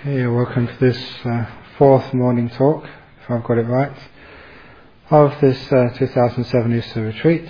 Okay, welcome to this fourth morning talk, if I've got it right, of this 2007 Easter retreat.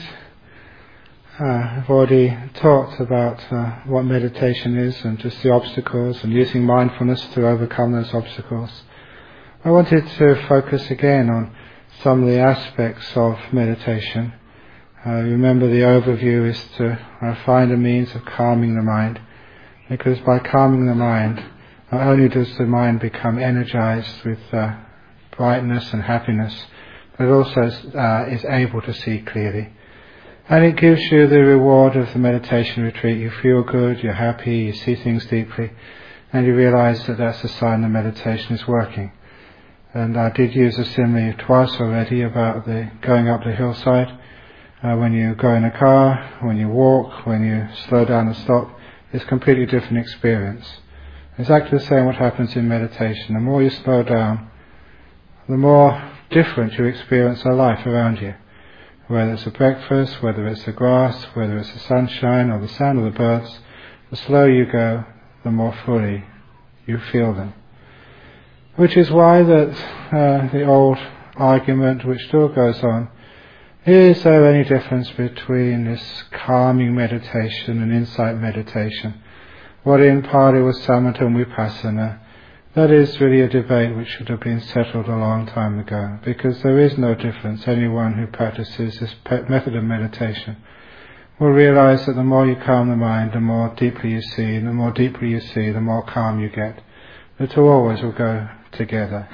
I've already talked about what meditation is and just the obstacles and using mindfulness to overcome those obstacles. I wanted to focus again on some of the aspects of meditation. Remember, the overview is to find a means of calming the mind, because by calming the mind, not only does the mind become energized with brightness and happiness, but it also is able to see clearly. And it gives you the reward of the meditation retreat. You feel good, you're happy, you see things deeply, and you realize that that's a sign the meditation is working. And I did use a simile twice already about the going up the hillside. When you go in a car, when you walk, when you slow down and stop, it's a completely different experience. Exactly the same what happens in meditation. The more you slow down, the more different you experience the life around you. Whether it's a breakfast, whether it's the grass, whether it's the sunshine or the sound of the birds, the slower you go, the more fully you feel them. Which is why that the old argument, which still goes on, is there any difference between this calming meditation and insight meditation? What in Pali was Samatha and Vipassana, that is really a debate which should have been settled a long time ago, because there is no difference. Anyone who practices this method of meditation will realize that the more you calm the mind, the more deeply you see, and the more deeply you see, the more calm you get. The two always will go together.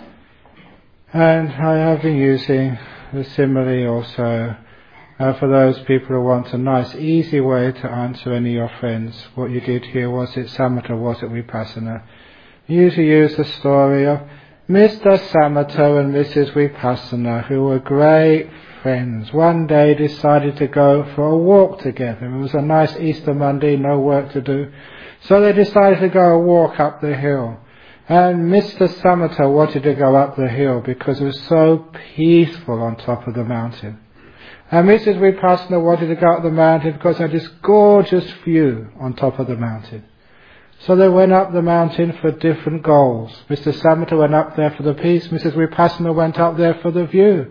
And I have been using the simile also for those people who want a nice, easy way to answer any of your friends. What you did here, was it Samatha, was it Vipassana? You usually use the story of Mr. Samatha and Mrs. Vipassana, who were great friends. One day decided to go for a walk together. It was a nice Easter Monday, no work to do. So they decided to go a walk up the hill. And Mr. Samatha wanted to go up the hill because it was so peaceful on top of the mountain. And Mrs. Vipassana wanted to go up the mountain because it had this gorgeous view on top of the mountain. So they went up the mountain for different goals. Mr. Samatha went up there for the peace, Mrs. Vipassana went up there for the view.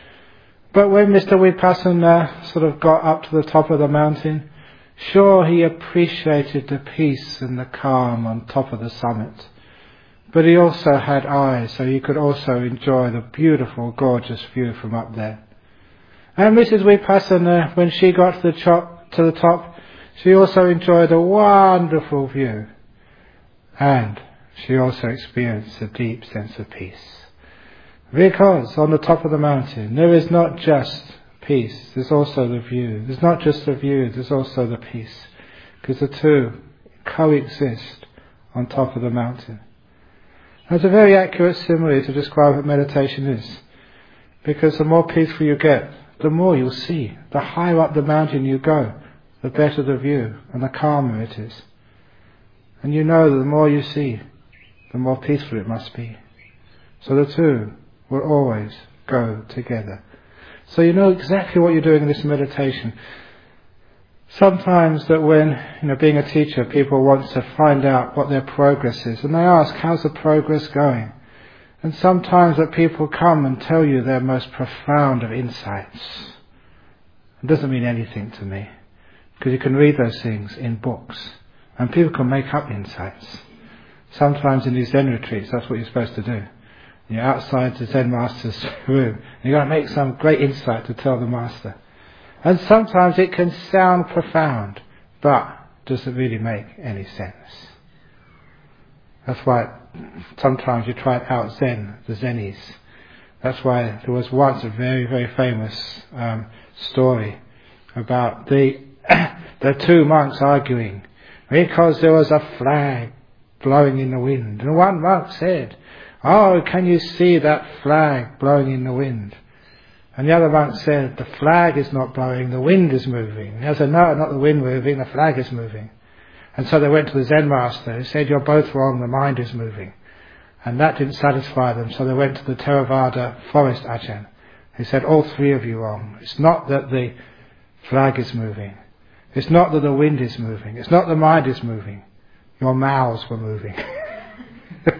But when Mr. Vipassana sort of got up to the top of the mountain, sure, he appreciated the peace and the calm on top of the summit. But he also had eyes, so he could also enjoy the beautiful, gorgeous view from up there. And Mrs. Vipassana, when she got to the top, she also enjoyed a wonderful view. And she also experienced a deep sense of peace. Because on the top of the mountain, there is not just peace, there's also the view. There's not just the view, there's also the peace. Because the two coexist on top of the mountain. That's a very accurate simile to describe what meditation is. Because the more peaceful you get, the more you'll see. The higher up the mountain you go, the better the view and the calmer it is. And you know that the more you see, the more peaceful it must be. So the two will always go together. So you know exactly what you're doing in this meditation. Sometimes that when, being a teacher, people want to find out what their progress is, and they ask, how's the progress going? And sometimes that people come and tell you their most profound of insights. It doesn't mean anything to me, because you can read those things in books, and people can make up insights. Sometimes in these Zen retreats, that's what you're supposed to do. You're outside the Zen master's room, and you've got to make some great insight to tell the master. And sometimes it can sound profound, but doesn't really make any sense. That's why sometimes you try out Zen, the Zenis. That's why there was once a very, very famous story about the two monks arguing because there was a flag blowing in the wind. And one monk said, "Oh, can you see that flag blowing in the wind?" And the other monk said, "The flag is not blowing, the wind is moving." And he said, "No, not the wind moving, the flag is moving." And so they went to the Zen master, who said, "You're both wrong, the mind is moving." And that didn't satisfy them, so they went to the Theravada forest Ajahn. He said, "All three of you wrong. It's not that the flag is moving. It's not that the wind is moving. It's not the mind is moving. Your mouths were moving."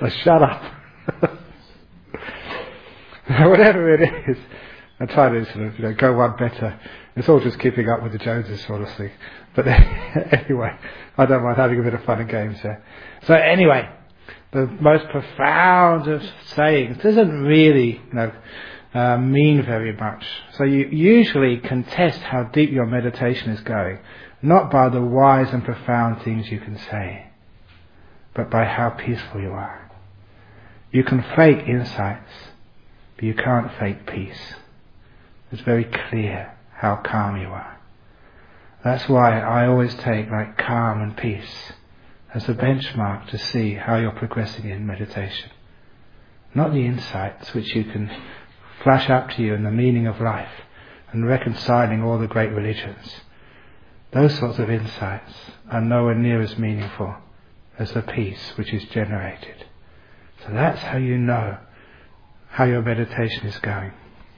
So shut up. Whatever it is, I try to sort of go one better. It's all just keeping up with the Joneses sort of thing. But anyway, I don't mind having a bit of fun and games there. So anyway, the most profound of sayings doesn't really mean very much. So you usually can test how deep your meditation is going, not by the wise and profound things you can say, but by how peaceful you are. You can fake insights, but you can't fake peace. It's very clear how calm you are. That's why I always take like calm and peace as a benchmark to see how you're progressing in meditation. Not the insights which you can flash up to you in the meaning of life and reconciling all the great religions. Those sorts of insights are nowhere near as meaningful as the peace which is generated. So that's how you know how your meditation is going.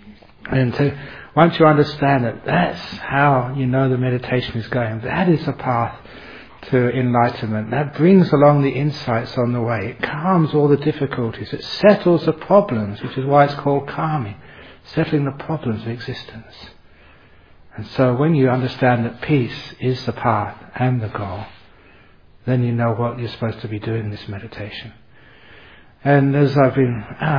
And once you understand that that's how you know the meditation is going, that is the path to enlightenment. That brings along the insights on the way. It calms all the difficulties. It settles the problems, which is why it's called calming, settling the problems of existence. And so when you understand that peace is the path and the goal, then you know what you're supposed to be doing in this meditation. And as I've been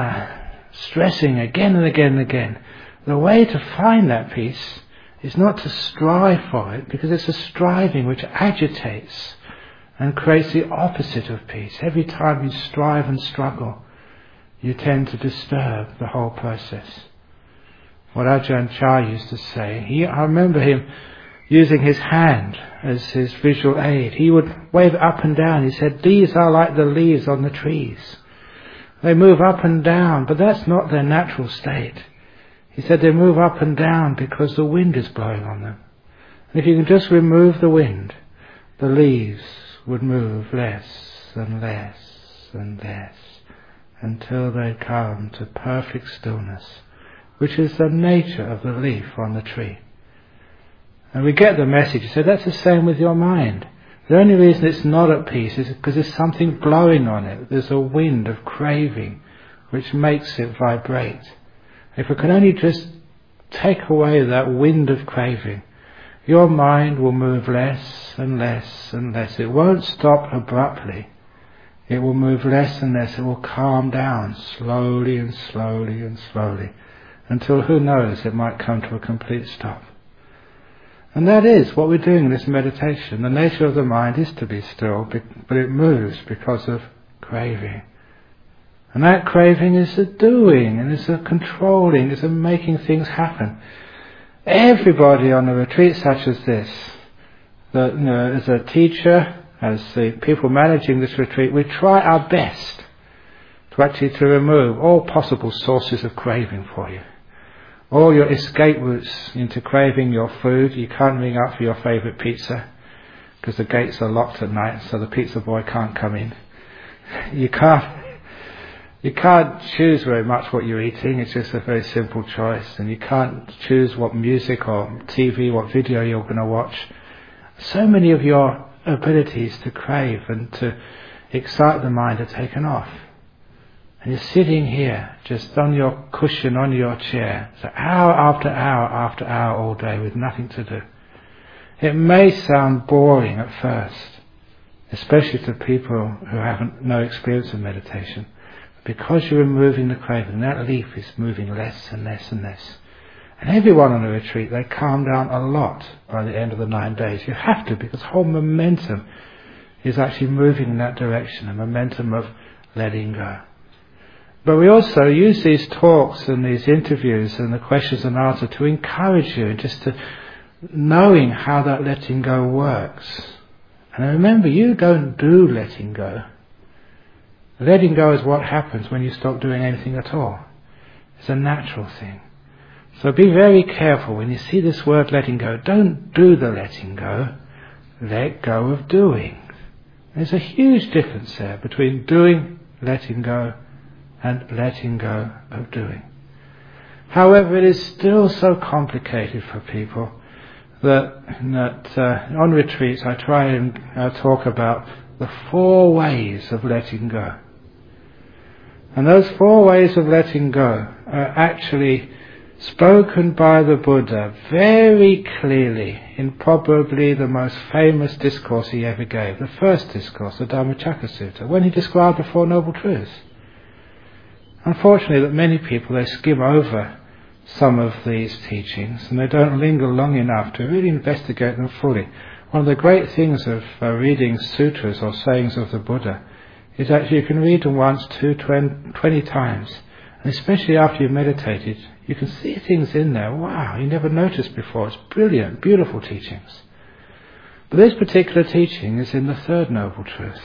stressing again and again and again, the way to find that peace is not to strive for it, because it's a striving which agitates and creates the opposite of peace. Every time you strive and struggle, you tend to disturb the whole process. What Ajahn Chah used to say, I remember him using his hand as his visual aid. He would wave it up and down. He said, these are like the leaves on the trees. They move up and down, but that's not their natural state. He said they move up and down because the wind is blowing on them. And if you can just remove the wind, the leaves would move less and less and less until they come to perfect stillness, which is the nature of the leaf on the tree. And we get the message. He said that's the same with your mind. The only reason it's not at peace is because there's something blowing on it. There's a wind of craving which makes it vibrate. If we can only just take away that wind of craving, your mind will move less and less and less. It won't stop abruptly. It will move less and less. It will calm down slowly and slowly and slowly until, who knows, it might come to a complete stop. And that is what we're doing in this meditation. The nature of the mind is to be still, but it moves because of craving. And that craving is a doing, and it's a controlling, it's a making things happen. Everybody on a retreat such as this, as a teacher, as the people managing this retreat, we try our best to remove all possible sources of craving for you. All your escape routes into craving your food. You can't ring up for your favourite pizza because the gates are locked at night, so the pizza boy can't come in. You can't choose very much what you're eating. It's just a very simple choice. And you can't choose what music or TV, what video you're going to watch. So many of your abilities to crave and to excite the mind are taken off. And you're sitting here, just on your cushion, on your chair, so hour after hour after hour all day with nothing to do. It may sound boring at first, especially to people who have no experience of meditation. Because you're removing the craving, that leaf is moving less and less and less. And everyone on a retreat, they calm down a lot by the end of the 9 days. You have to, because the whole momentum is actually moving in that direction, a momentum of letting go. But we also use these talks and these interviews and the questions and answers to encourage you, just to knowing how that letting go works. And remember, you don't do letting go. Letting go is what happens when you stop doing anything at all. It's a natural thing. So be very careful when you see this word letting go. Don't do the letting go. Let go of doing. There's a huge difference there between doing, letting go, and letting go of doing. However, it is still so complicated for people that on retreats I try and talk about the 4 ways of letting go. And those 4 ways of letting go are actually spoken by the Buddha very clearly in probably the most famous discourse he ever gave, the first discourse, the Dhammacakka Sutta, when he described the 4 Noble Truths. Unfortunately, that many people, they skim over some of these teachings and they don't linger long enough to really investigate them fully. One of the great things of reading sutras or sayings of the Buddha is actually you can read them once, 20 times. And especially after you've meditated, you can see things in there, wow, you never noticed before. It's brilliant, beautiful teachings. But this particular teaching is in the 3rd Noble Truth.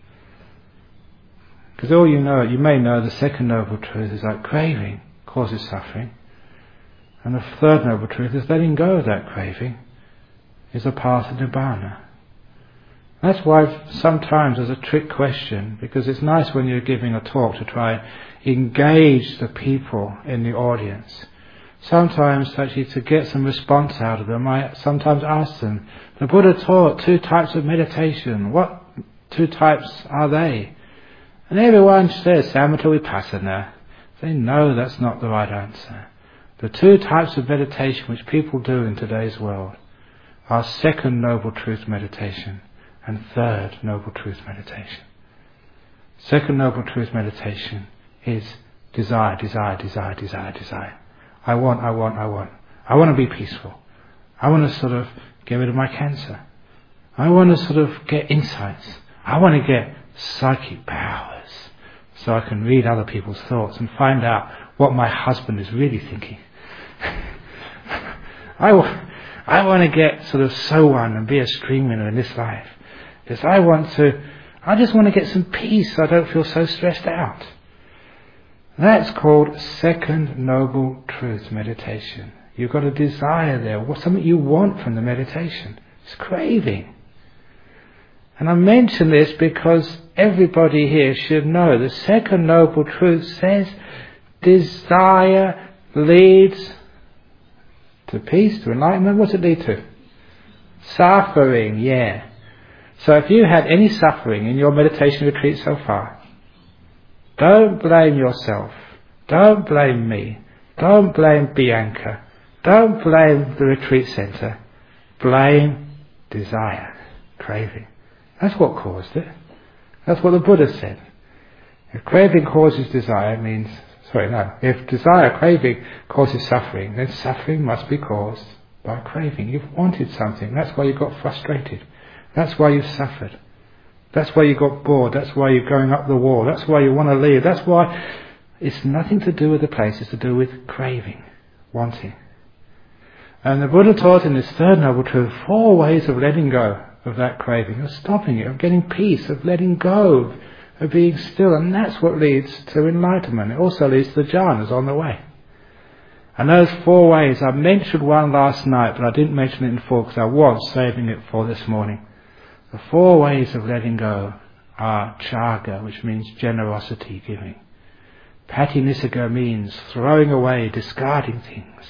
Because all you may know, the 2nd Noble Truth is that craving causes suffering. And the 3rd Noble Truth is letting go of that craving is a path to Nibbana. That's why sometimes there's a trick question, because it's nice when you're giving a talk to try and engage the people in the audience. Sometimes actually to get some response out of them, I sometimes ask them, the Buddha taught 2 types of meditation. What 2 types are they? And everyone says Samatha Vipassana. They know that's not the right answer. The 2 types of meditation which people do in today's world are 2nd Noble Truth meditation and 3rd Noble Truth meditation. 2nd Noble Truth meditation is desire, desire, desire, desire, desire. I want. I want to be peaceful. I want to sort of get rid of my cancer. I want to sort of get insights. I want to get psychic powers so I can read other people's thoughts and find out what my husband is really thinking. I want to get sort of sowan and be a stream winner in this life. Because I just want to get some peace so I don't feel so stressed out. That's called 2nd Noble Truth meditation. You've got a desire there, something you want from the meditation. It's craving. And I mention this because everybody here should know the 2nd Noble Truth says desire leads to peace, to enlightenment. What's it lead to? Suffering, yeah. So if you had any suffering in your meditation retreat so far, don't blame yourself. Don't blame me. Don't blame Bianca. Don't blame the retreat centre. Blame desire, craving. That's what caused it. That's what the Buddha said. If craving causes desire, if desire, craving causes suffering, then suffering must be caused by craving. You've wanted something. That's why you got frustrated. That's why you suffered. That's why you got bored. That's why you're going up the wall. That's why you want to leave. That's why it's nothing to do with the place. It's to do with craving, wanting. And the Buddha taught in this 3rd Noble Truth 4 ways of letting go of that craving, of stopping it, of getting peace, of letting go, of being still. And that's what leads to enlightenment. It also leads to the jhanas on the way. And those 4 ways, I mentioned one last night, but I didn't mention it in full because I was saving it for this morning. The 4 ways of letting go are chaga, which means generosity, giving. Patinissagga means throwing away, discarding things.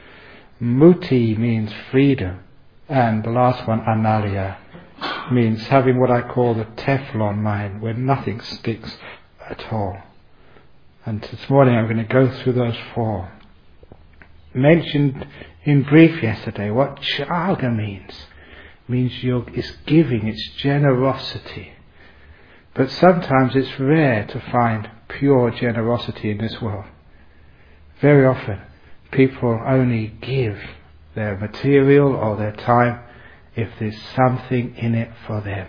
Muti means freedom. And the last one, analiya, means having what I call the Teflon mind, where nothing sticks at all. And this morning I'm going to go through those 4. Mentioned in brief yesterday what chaga means. It's giving, it's generosity. But sometimes it's rare to find pure generosity in this world. Very often people only give their material or their time if there's something in it for them.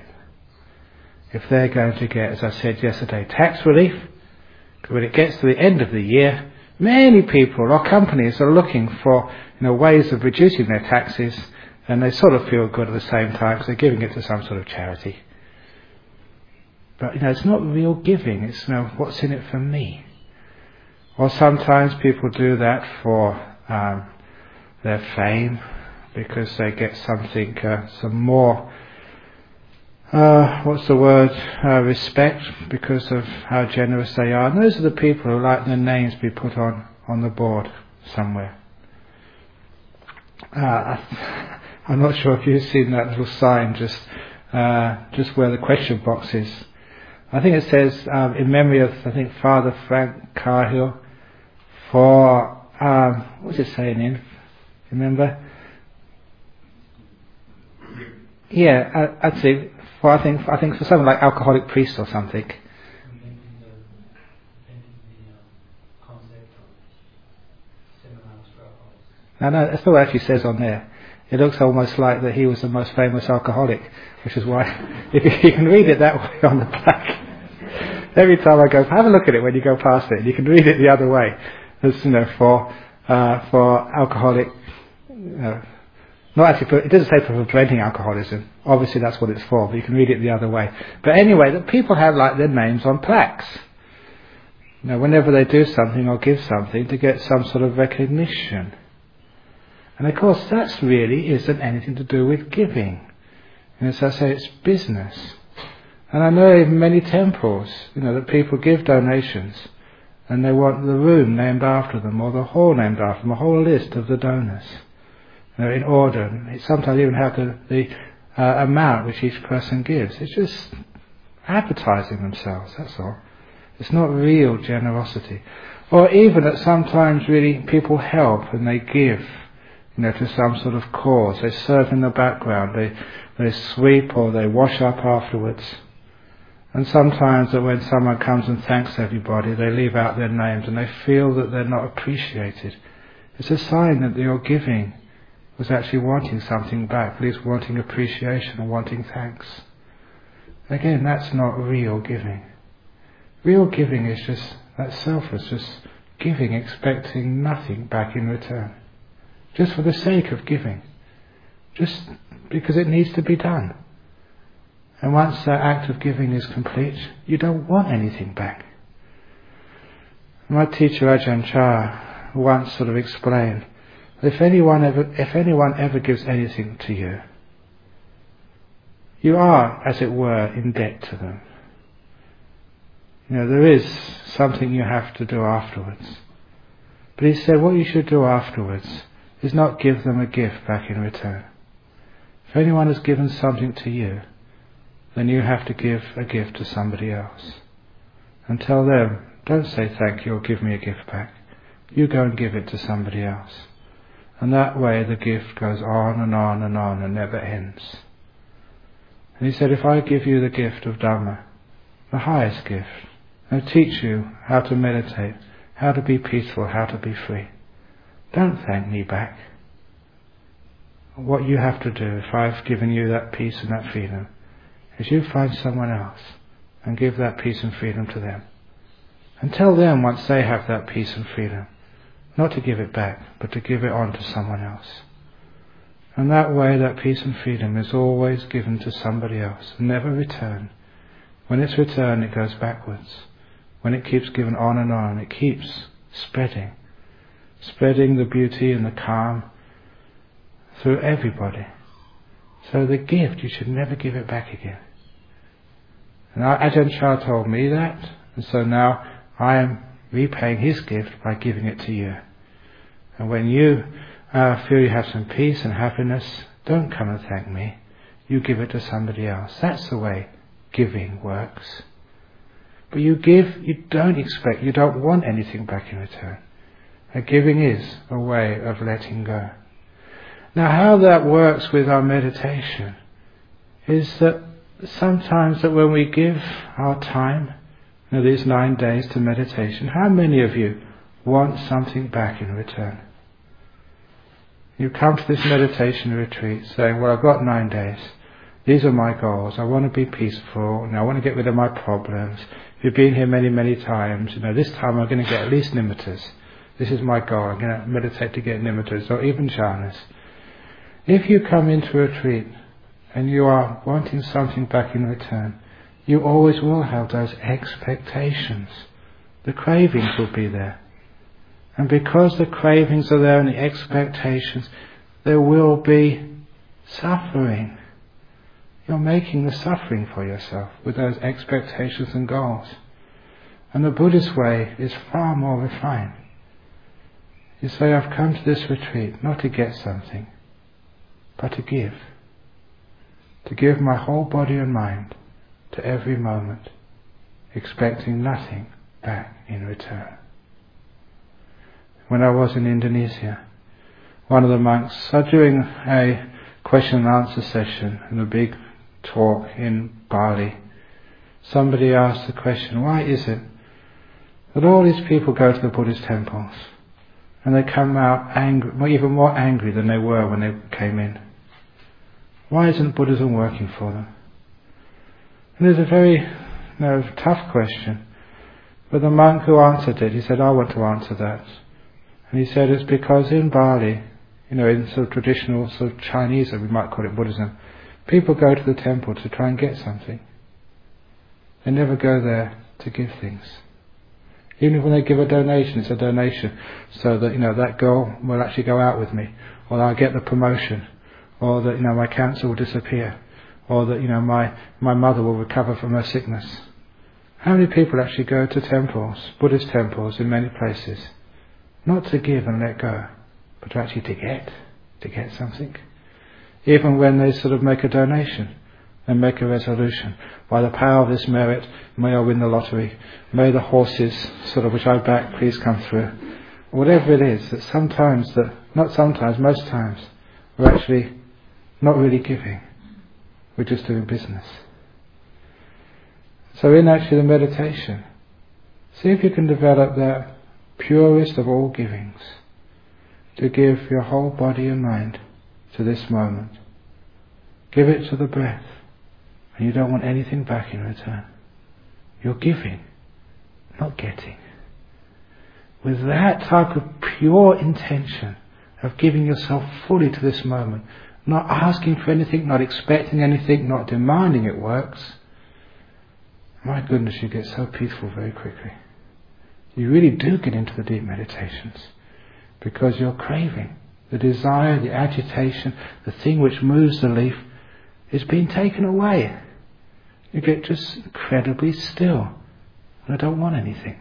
If they're going to get, as I said yesterday, tax relief, when it gets to the end of the year, many people or companies are looking for ways of reducing their taxes, and they sort of feel good at the same time because they're giving it to some sort of charity. But it's not real giving. It's what's in it for me. Or sometimes people do that for their fame, because they get something, some more, respect because of how generous they are. And those are the people who like their names be put on the board somewhere. I'm not sure if you've seen that little sign just where the question box is. I think it says, in memory of, I think, Father Frank Cahill, for, what's it saying in? Remember? Yeah, I'd say, for, I think for something like alcoholic priest or something. No, that's not what it actually says on there. It looks almost like that he was the most famous alcoholic, which is why, if you can read it that way on the plaque. Every time I go, have a look at it when you go past it. You can read it the other way. As for alcoholic, not actually. It doesn't say for preventing alcoholism. Obviously, that's what it's for. But you can read it the other way. But anyway, that people have like their names on plaques. Whenever they do something or give something to get some sort of recognition. And of course, that really isn't anything to do with giving. And as I say, it's business. And I know in many temples, that people give donations and they want the room named after them or the hall named after them, a whole list of the donors, in order. And sometimes even have the amount which each person gives. It's just advertising themselves, that's all. It's not real generosity. Or even that sometimes really people help and they give, to some sort of cause. They serve in the background, they sweep or they wash up afterwards. And sometimes that when someone comes and thanks everybody, they leave out their names and they feel that they're not appreciated. It's a sign that your giving was actually wanting something back, at least wanting appreciation or wanting thanks. Again, that's not real giving. Real giving is just that selfless, just giving, expecting nothing back in return. Just for the sake of giving. Just because it needs to be done. And once that act of giving is complete, you don't want anything back. My teacher Ajahn Chah once sort of explained, if anyone ever gives anything to you, you are, as it were, in debt to them. There is something you have to do afterwards. But he said what you should do afterwards is not give them a gift back in return. If anyone has given something to you, then you have to give a gift to somebody else. And tell them, don't say thank you or give me a gift back. You go and give it to somebody else. And that way the gift goes on and on and on and never ends. And he said, if I give you the gift of Dhamma, the highest gift, and teach you how to meditate, how to be peaceful, how to be free, don't thank me back. What you have to do, if I've given you that peace and that freedom, is you find someone else and give that peace and freedom to them. And tell them once they have that peace and freedom, not to give it back, but to give it on to someone else. And that way that peace and freedom is always given to somebody else, never returned. When it's returned, it goes backwards. When it keeps given on, it keeps spreading the beauty and the calm through everybody. So the gift, you should never give it back again. And Ajahn Chah told me that, and so now I am repaying his gift by giving it to you. And when you feel you have some peace and happiness, don't come and thank me. You give it to somebody else. That's the way giving works. But you give, you don't want anything back in return. And giving is a way of letting go. Now how that works with our meditation is that sometimes that when we give our time, these 9 days to meditation, how many of you want something back in return? You come to this meditation retreat saying, well, I've got 9 days. These are my goals. I want to be peaceful. I want to get rid of my problems. If you've been here many, many times, this time I'm going to get at least nimittas. This is my goal. I'm going to meditate to get nimittas or even jhanas. If you come into a retreat and you are wanting something back in return, you always will have those expectations. The cravings will be there. And because the cravings are there and the expectations, there will be suffering. You're making the suffering for yourself with those expectations and goals. And the Buddhist way is far more refined. You say, I've come to this retreat not to get something, but to give. To give my whole body and mind to every moment. expecting nothing back in return. When I was in Indonesia, one of the monks, during a question and answer session in a big talk in Bali, somebody asked the question, why is it that all these people go to the Buddhist temples and they come out angry, even more angry than they were when they came in? Why isn't Buddhism working for them? And it's a very tough question. But the monk who answered it, he said, I want to answer that. And he said it's because in Bali, in sort of traditional sort of Chinese, or we might call it Buddhism, people go to the temple to try and get something. They never go there to give things. Even when they give a donation, it's a donation so that, that girl will actually go out with me, or I'll get the promotion, or that, my cancer will disappear, or that, my mother will recover from her sickness. How many people actually go to temples, Buddhist temples in many places, not to give and let go, but to actually to get something? Even when they sort of make a donation and make a resolution, by the power of this merit, may I win the lottery, may the horses which I back please come through. Whatever it is, that most times, we're actually not really giving, we're just doing business. So in actually the meditation, see if you can develop that purest of all givings, to give your whole body and mind to this moment. Give it to the breath, and you don't want anything back in return. You're giving, not getting. With that type of pure intention of giving yourself fully to this moment, not asking for anything, not expecting anything, not demanding it works, my goodness, you get so peaceful very quickly. You really do get into the deep meditations, because you're craving. The desire, the agitation, the thing which moves the leaf is being taken away. You get just incredibly still. And I don't want anything.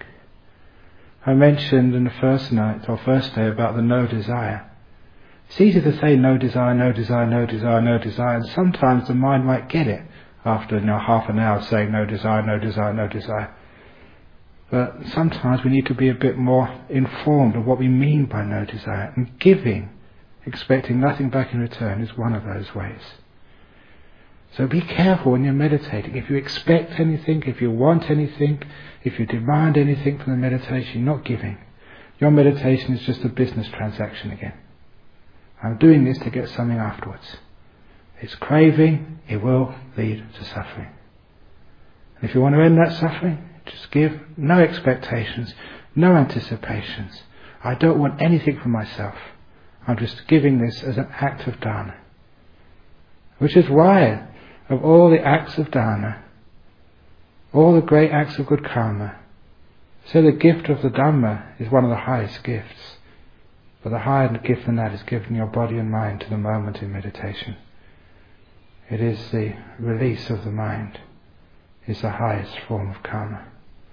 I mentioned in the first day about the no desire. It's easy to say no desire, no desire, no desire, no desire, and sometimes the mind might get it after half an hour saying no desire, no desire, no desire. But sometimes we need to be a bit more informed of what we mean by no desire. And giving, expecting nothing back in return, is one of those ways. So be careful when you're meditating. If you expect anything, if you want anything, if you demand anything from the meditation, you're not giving. Your meditation is just a business transaction again. I'm doing this to get something afterwards. It's craving, it will lead to suffering. And if you want to end that suffering, just give no expectations, no anticipations. I don't want anything for myself. I'm just giving this as an act of dana. Which is why, of all the acts of dana, all the great acts of good karma, so the gift of the Dhamma is one of the highest gifts. But the higher gift than that is giving your body and mind to the moment in meditation. It is the release of the mind, is the highest form of karma.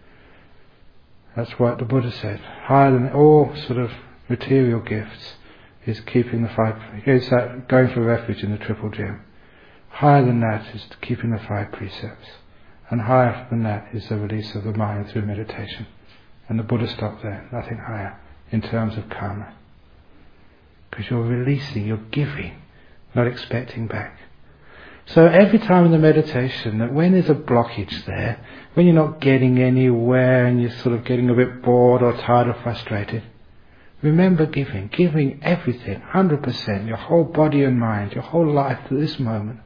That's what the Buddha said. Higher than all sort of material gifts is keeping the going for refuge in the triple gem. Higher than that is keeping the 5 precepts. And higher than that is the release of the mind through meditation. And the Buddha stopped there, nothing higher in terms of karma. Because you're releasing, you're giving, not expecting back. So every time in the meditation, that when there's a blockage there, when you're not getting anywhere and you're sort of getting a bit bored or tired or frustrated, remember giving everything, 100%, your whole body and mind, your whole life to this moment.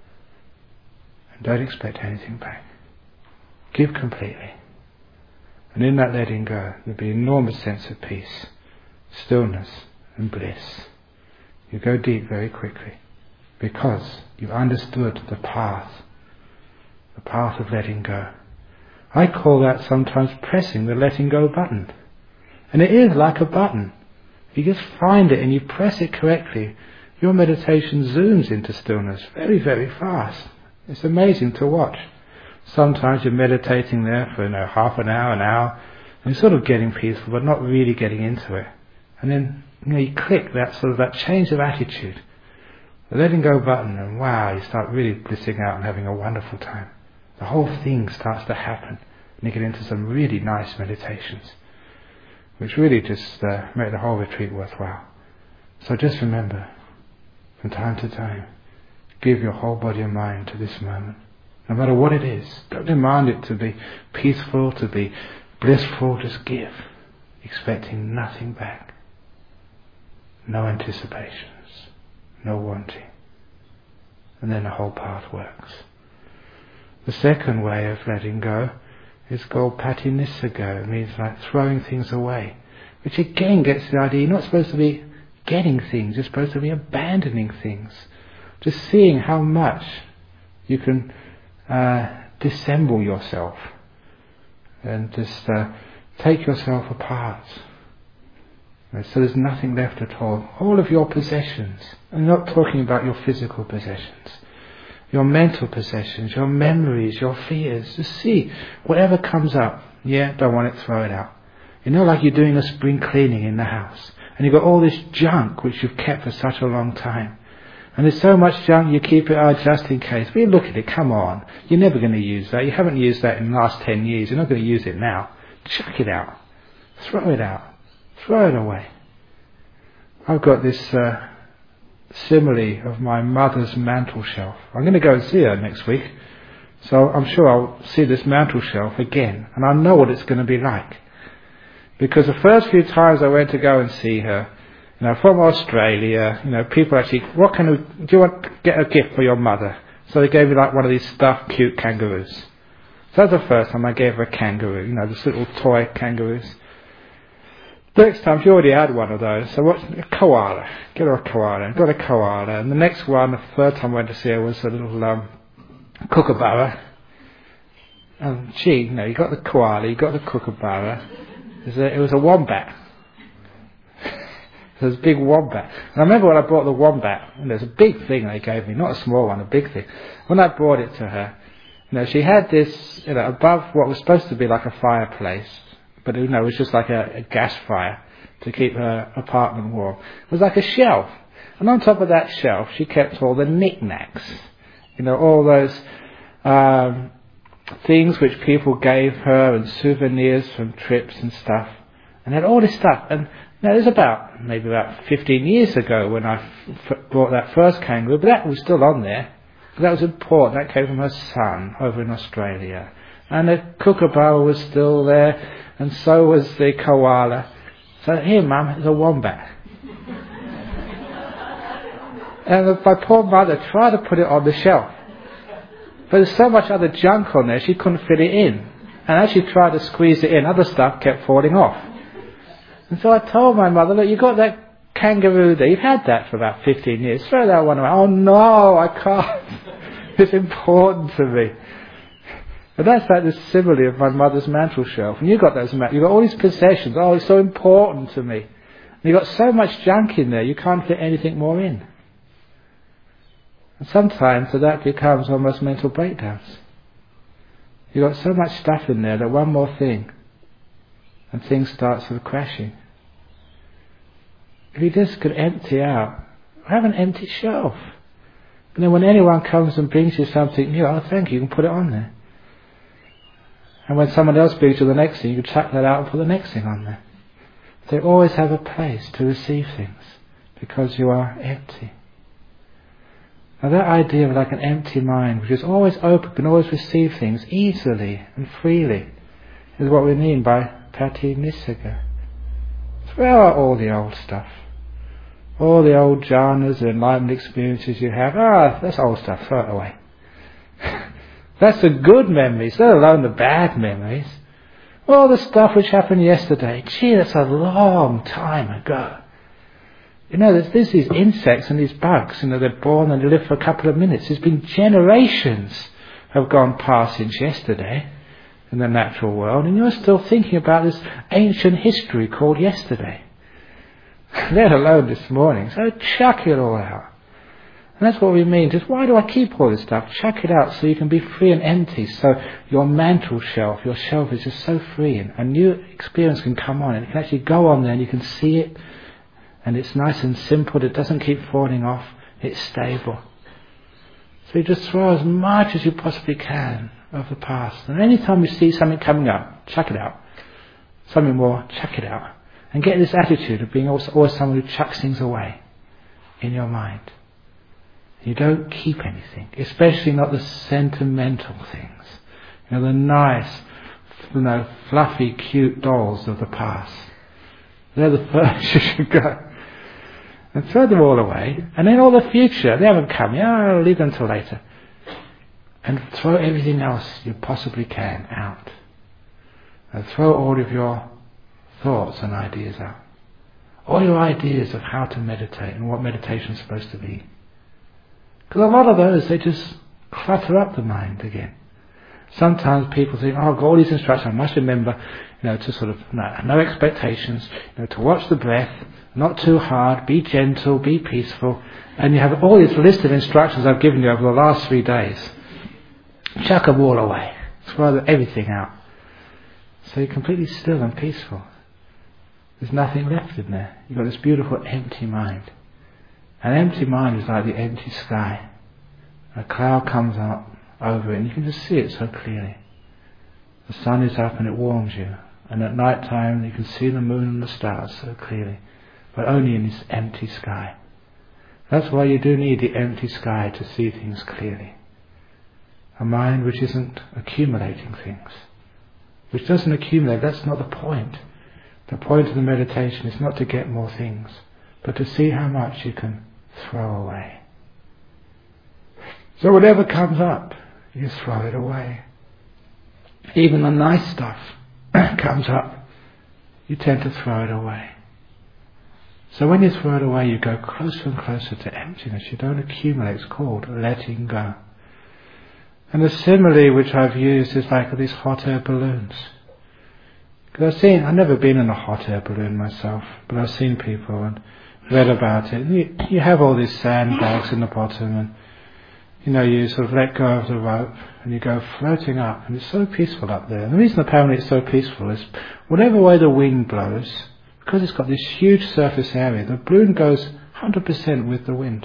And don't expect anything back. Give completely. And in that letting go, there'll be an enormous sense of peace, stillness and bliss. You go deep very quickly, because you've understood the path of letting go. I call that sometimes pressing the letting go button. And it is like a button. If you just find it and you press it correctly, your meditation zooms into stillness very, very fast. It's amazing to watch. Sometimes you're meditating there for half an hour, and you're sort of getting peaceful, but not really getting into it. And then you click that change of attitude, the letting go button, and wow, you start really blissing out and having a wonderful time. The whole thing starts to happen and you get into some really nice meditations, which really just make the whole retreat worthwhile. So just remember, from time to time, give your whole body and mind to this moment. No matter what it is, don't demand it to be peaceful, to be blissful, just give, expecting nothing back. No anticipations, no wanting. And then the whole path works. The second way of letting go is called Patinissago. It means like throwing things away, which again gets the idea you're not supposed to be getting things, you're supposed to be abandoning things. Just seeing how much you can dissemble yourself and just take yourself apart. So there's nothing left at all. All of your possessions. I'm not talking about your physical possessions. Your mental possessions, your memories, your fears. Just see, whatever comes up, don't want it, throw it out. You know, like you're doing a spring cleaning in the house, and you've got all this junk which you've kept for such a long time. And there's so much junk, you keep it just in case. But you look at it, come on, you're never going to use that. You haven't used that in the last 10 years, you're not going to use it now. Chuck it out. Throw it out. Throw it away. I've got this simile of my mother's mantel shelf. I'm going to go and see her next week, so I'm sure I'll see this mantel shelf again, and I know what it's going to be like. Because the first few times I went to go and see her, from Australia, people actually, do you want to get a gift for your mother? So they gave me like one of these stuffed cute kangaroos. So that was the first time I gave her a kangaroo, this little toy kangaroos. The next time, she already had one of those, so what's a koala? Get her a koala. Got a koala. And the next one, the third time I went to see her, was a little kookaburra. And you got the koala, you got the kookaburra. It was a wombat. It was a big wombat. And I remember when I brought the wombat, and there's a big thing they gave me, not a small one, a big thing. When I brought it to her, she had this, above what was supposed to be like a fireplace, but it was just like a gas fire to keep her apartment warm. It was like a shelf. And on top of that shelf, she kept all the knickknacks. All those things which people gave her and souvenirs from trips and stuff. And had all this stuff. And it was about 15 years ago when I bought that first kangaroo, but that was still on there. But that was important. That came from her son over in Australia. And the kookaburra was still there, and so was the koala. So here, Mum, it's a wombat. And my poor mother tried to put it on the shelf, but there's so much other junk on there, she couldn't fit it in. And as she tried to squeeze it in, other stuff kept falling off. And so I told my mother, look, you got that kangaroo there, you've had that for about 15 years, throw that one away. Oh no, I can't. It's important to me. But that's like the simile of my mother's mantel shelf. And you got those, you got all these possessions. Oh, it's so important to me. And you got so much junk in there, you can't fit anything more in. And sometimes that becomes almost mental breakdowns. You got so much stuff in there that one more thing, and things start sort of crashing. If you just could empty out, have an empty shelf. And then when anyone comes and brings you something new, oh, thank you, you can put it on there. And when someone else brings you the next thing, you can chuck that out and put the next thing on there. They always have a place to receive things because you are empty. Now that idea of like an empty mind, which is always open, can always receive things easily and freely, is what we mean by Patinissago. Throw out all the old stuff. All the old jhanas and enlightenment experiences you have, that's old stuff, throw it away. That's the good memories, let alone the bad memories. All the stuff which happened yesterday, that's a long time ago. There's these insects and these bugs, they're born and they live for a couple of minutes. There's been generations have gone past since yesterday in the natural world, and you're still thinking about this ancient history called yesterday, let alone this morning. So chuck it all out. And that's what we mean. Just why do I keep all this stuff? Chuck it out so you can be free and empty. So your mantle shelf, your shelf is just so free, and a new experience can come on, and it can actually go on there and you can see it, and it's nice and simple. It doesn't keep falling off. It's stable. So you just throw as much as you possibly can of the past. And any time you see something coming up, chuck it out. Something more, chuck it out. And get this attitude of being always someone who chucks things away in your mind. You don't keep anything, especially not the sentimental things. The nice, fluffy, cute dolls of the past. They're the first you should go. And throw them all away. And then all the future, they haven't come yet, I'll leave them till later. And throw everything else you possibly can out. And throw all of your thoughts and ideas out. All your ideas of how to meditate and what meditation is supposed to be. Because a lot of those, they just clutter up the mind again. Sometimes people think, I've got all these instructions, I must remember, to sort of, no expectations, to watch the breath, not too hard, be gentle, be peaceful. And you have all this list of instructions I've given you over the last 3 days. Chuck them all away. Throw everything out. So you're completely still and peaceful. There's nothing left in there. You've got this beautiful empty mind. An empty mind is like the empty sky. A cloud comes up over it and you can just see it so clearly. The sun is up and it warms you. And at night time you can see the moon and the stars so clearly. But only in this empty sky. That's why you do need the empty sky to see things clearly. A mind which isn't accumulating things. Which doesn't accumulate, that's not the point. The point of the meditation is not to get more things, but to see how much you can throw away. So whatever comes up, you throw it away. Even the nice stuff comes up, you tend to throw it away. So when you throw it away, you go closer and closer to emptiness. You don't accumulate. It's called letting go. And the simile which I've used is like these hot air balloons. Because I've never been in a hot air balloon myself, but I've seen people and read about it. And you have all these sandbags in the bottom, and you sort of let go of the rope and you go floating up, and it's so peaceful up there. And the reason apparently it's so peaceful is whatever way the wind blows, because it's got this huge surface area, the balloon goes 100% with the wind.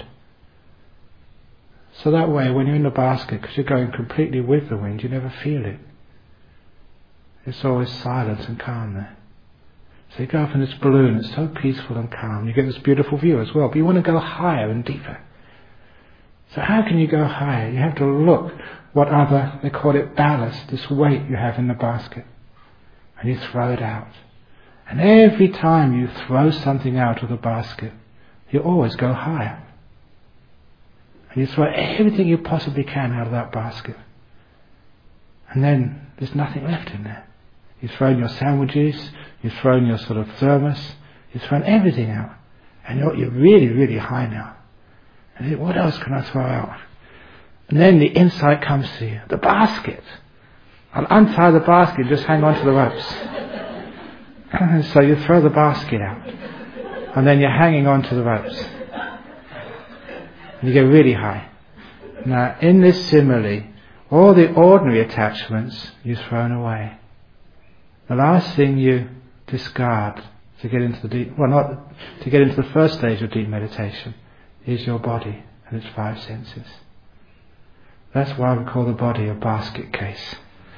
So that way, when you're in the basket, because you're going completely with the wind, you never feel it. It's always silent and calm there. So you go up in this balloon, it's so peaceful and calm. You get this beautiful view as well, but you want to go higher and deeper. So how can you go higher? You have to look what other, they call it ballast, this weight you have in the basket. And you throw it out. And every time you throw something out of the basket, you always go higher. And you throw everything you possibly can out of that basket. And then there's nothing left in there. You've thrown your sandwiches, you've thrown your sort of thermos, you've thrown everything out. And you're really, really high now. And you think, what else can I throw out? And then the insight comes to you. The basket. I'll untie the basket and just hang on to the ropes. And so you throw the basket out. And then you're hanging on to the ropes. And you go really high. Now, in this simile, all the ordinary attachments you've thrown away. The last thing you discard to get into the first stage of deep meditation is your body and its 5 senses. That's why we call the body a basket case.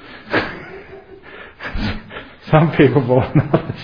Some people more than others.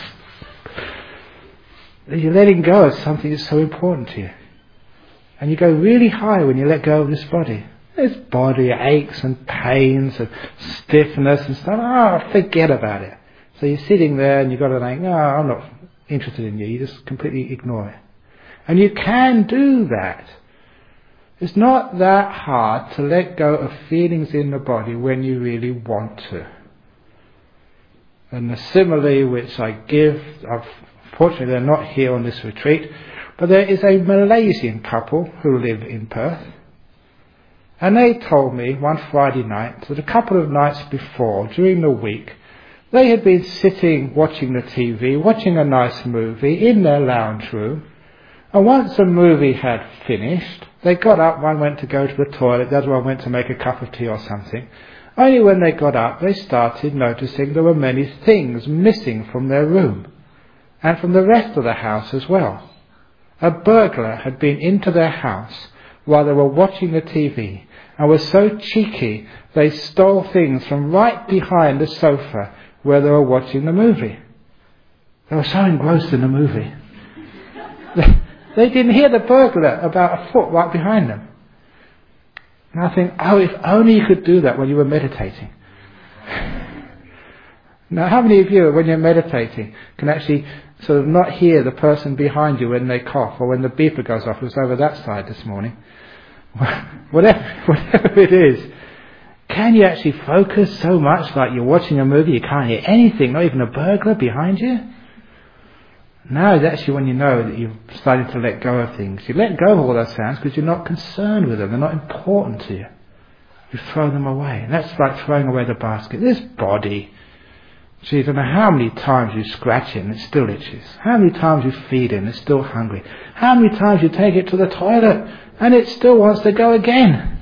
You're letting go of something that's so important to you. And you go really high when you let go of this body. This body aches and pains and stiffness and stuff. Forget about it. So you're sitting there and you've got to think, no, I'm not interested in you. You just completely ignore it. And you can do that. It's not that hard to let go of feelings in the body when you really want to. And the simile which I give, unfortunately they're not here on this retreat, but there is a Malaysian couple who live in Perth. And they told me one Friday night that a couple of nights before, during the week, they had been sitting watching the TV, watching a nice movie in their lounge room. And once the movie had finished, they got up, one went to go to the toilet, the other one went to make a cup of tea or something. Only when they got up, they started noticing there were many things missing from their room, and from the rest of the house as well. A burglar had been into their house while they were watching the TV, and were so cheeky they stole things from right behind the sofa where they were watching the movie. They were so engrossed in the movie. They didn't hear the burglar about a foot right behind them. And I think, oh, if only you could do that when you were meditating. Now, how many of you, when you're meditating, can actually sort of not hear the person behind you when they cough, or when the beeper goes off? It was over that side this morning. Whatever it is, can you actually focus so much like you're watching a movie you can't hear anything, not even a burglar behind you? Now is actually when you know that you've started to let go of things. You let go of all those sounds because you're not concerned with them. They're not important to you. You throw them away. And that's like throwing away the basket. This body, gee, I don't know how many times you scratch it and it still itches. How many times you feed it and it's still hungry. How many times you take it to the toilet and it still wants to go again.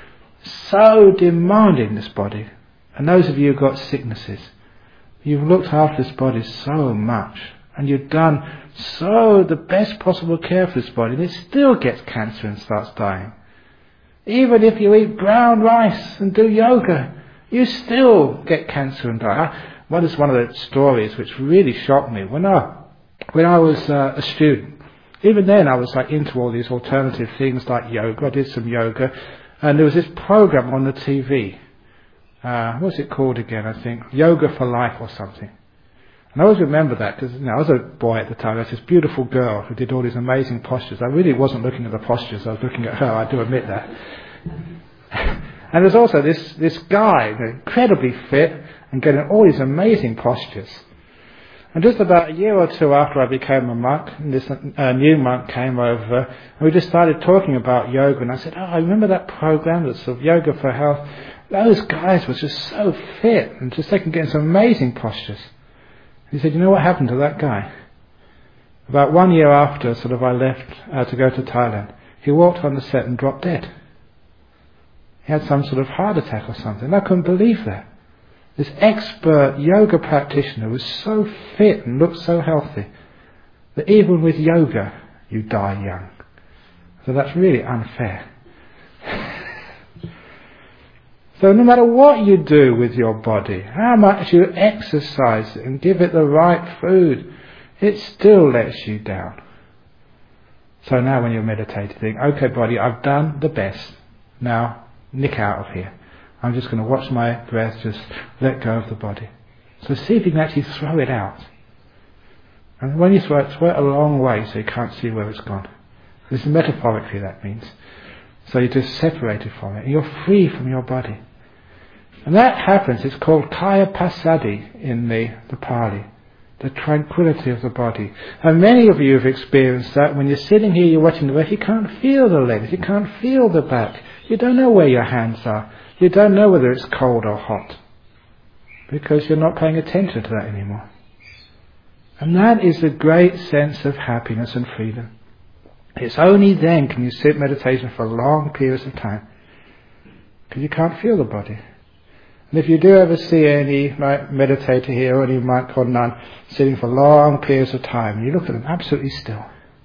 So demanding, this body. And those of you who've got sicknesses, you've looked after this body so much. And you've done so the best possible care for this body, and it still gets cancer and starts dying. Even if you eat brown rice and do yoga, you still get cancer and die. One of the stories which really shocked me when I was a student. Even then, I was like into all these alternative things like yoga. I did some yoga, and there was this program on the TV. What's it called again? I think Yoga for Life or something. And I always remember that because I was a boy at the time. There was this beautiful girl who did all these amazing postures. I really wasn't looking at the postures. I was looking at her. I do admit that. And there's also this guy, incredibly fit and getting all these amazing postures. And just about a year or two after I became a monk, this new monk came over, and we just started talking about yoga. And I said, I remember that program, that's sort of Yoga for Health. Those guys were just so fit and just they can get some amazing postures. He said, you know what happened to that guy? About 1 year after I left to go to Thailand, he walked on the set and dropped dead. He had some sort of heart attack or something. I couldn't believe that. This expert yoga practitioner was so fit and looked so healthy that even with yoga, you die young. So that's really unfair. So no matter what you do with your body, how much you exercise it and give it the right food, it still lets you down. So now when you're meditating, think, okay body, I've done the best. Now, nick out of here. I'm just going to watch my breath, just let go of the body. So see if you can actually throw it out. And when you throw it a long way so you can't see where it's gone. This is metaphorically that means. So you're just separated from it. And you're free from your body. And that happens, it's called Kaya Passaddhi in the Pali. The tranquility of the body. And many of you have experienced that. When you're sitting here, you're watching the breath, you can't feel the legs, you can't feel the back. You don't know where your hands are. You don't know whether it's cold or hot. Because you're not paying attention to that anymore. And that is the great sense of happiness and freedom. It's only then can you sit meditation for long periods of time. Because you can't feel the body. And if you do ever see any meditator here or any monk or nun sitting for long periods of time, and you look at them absolutely still.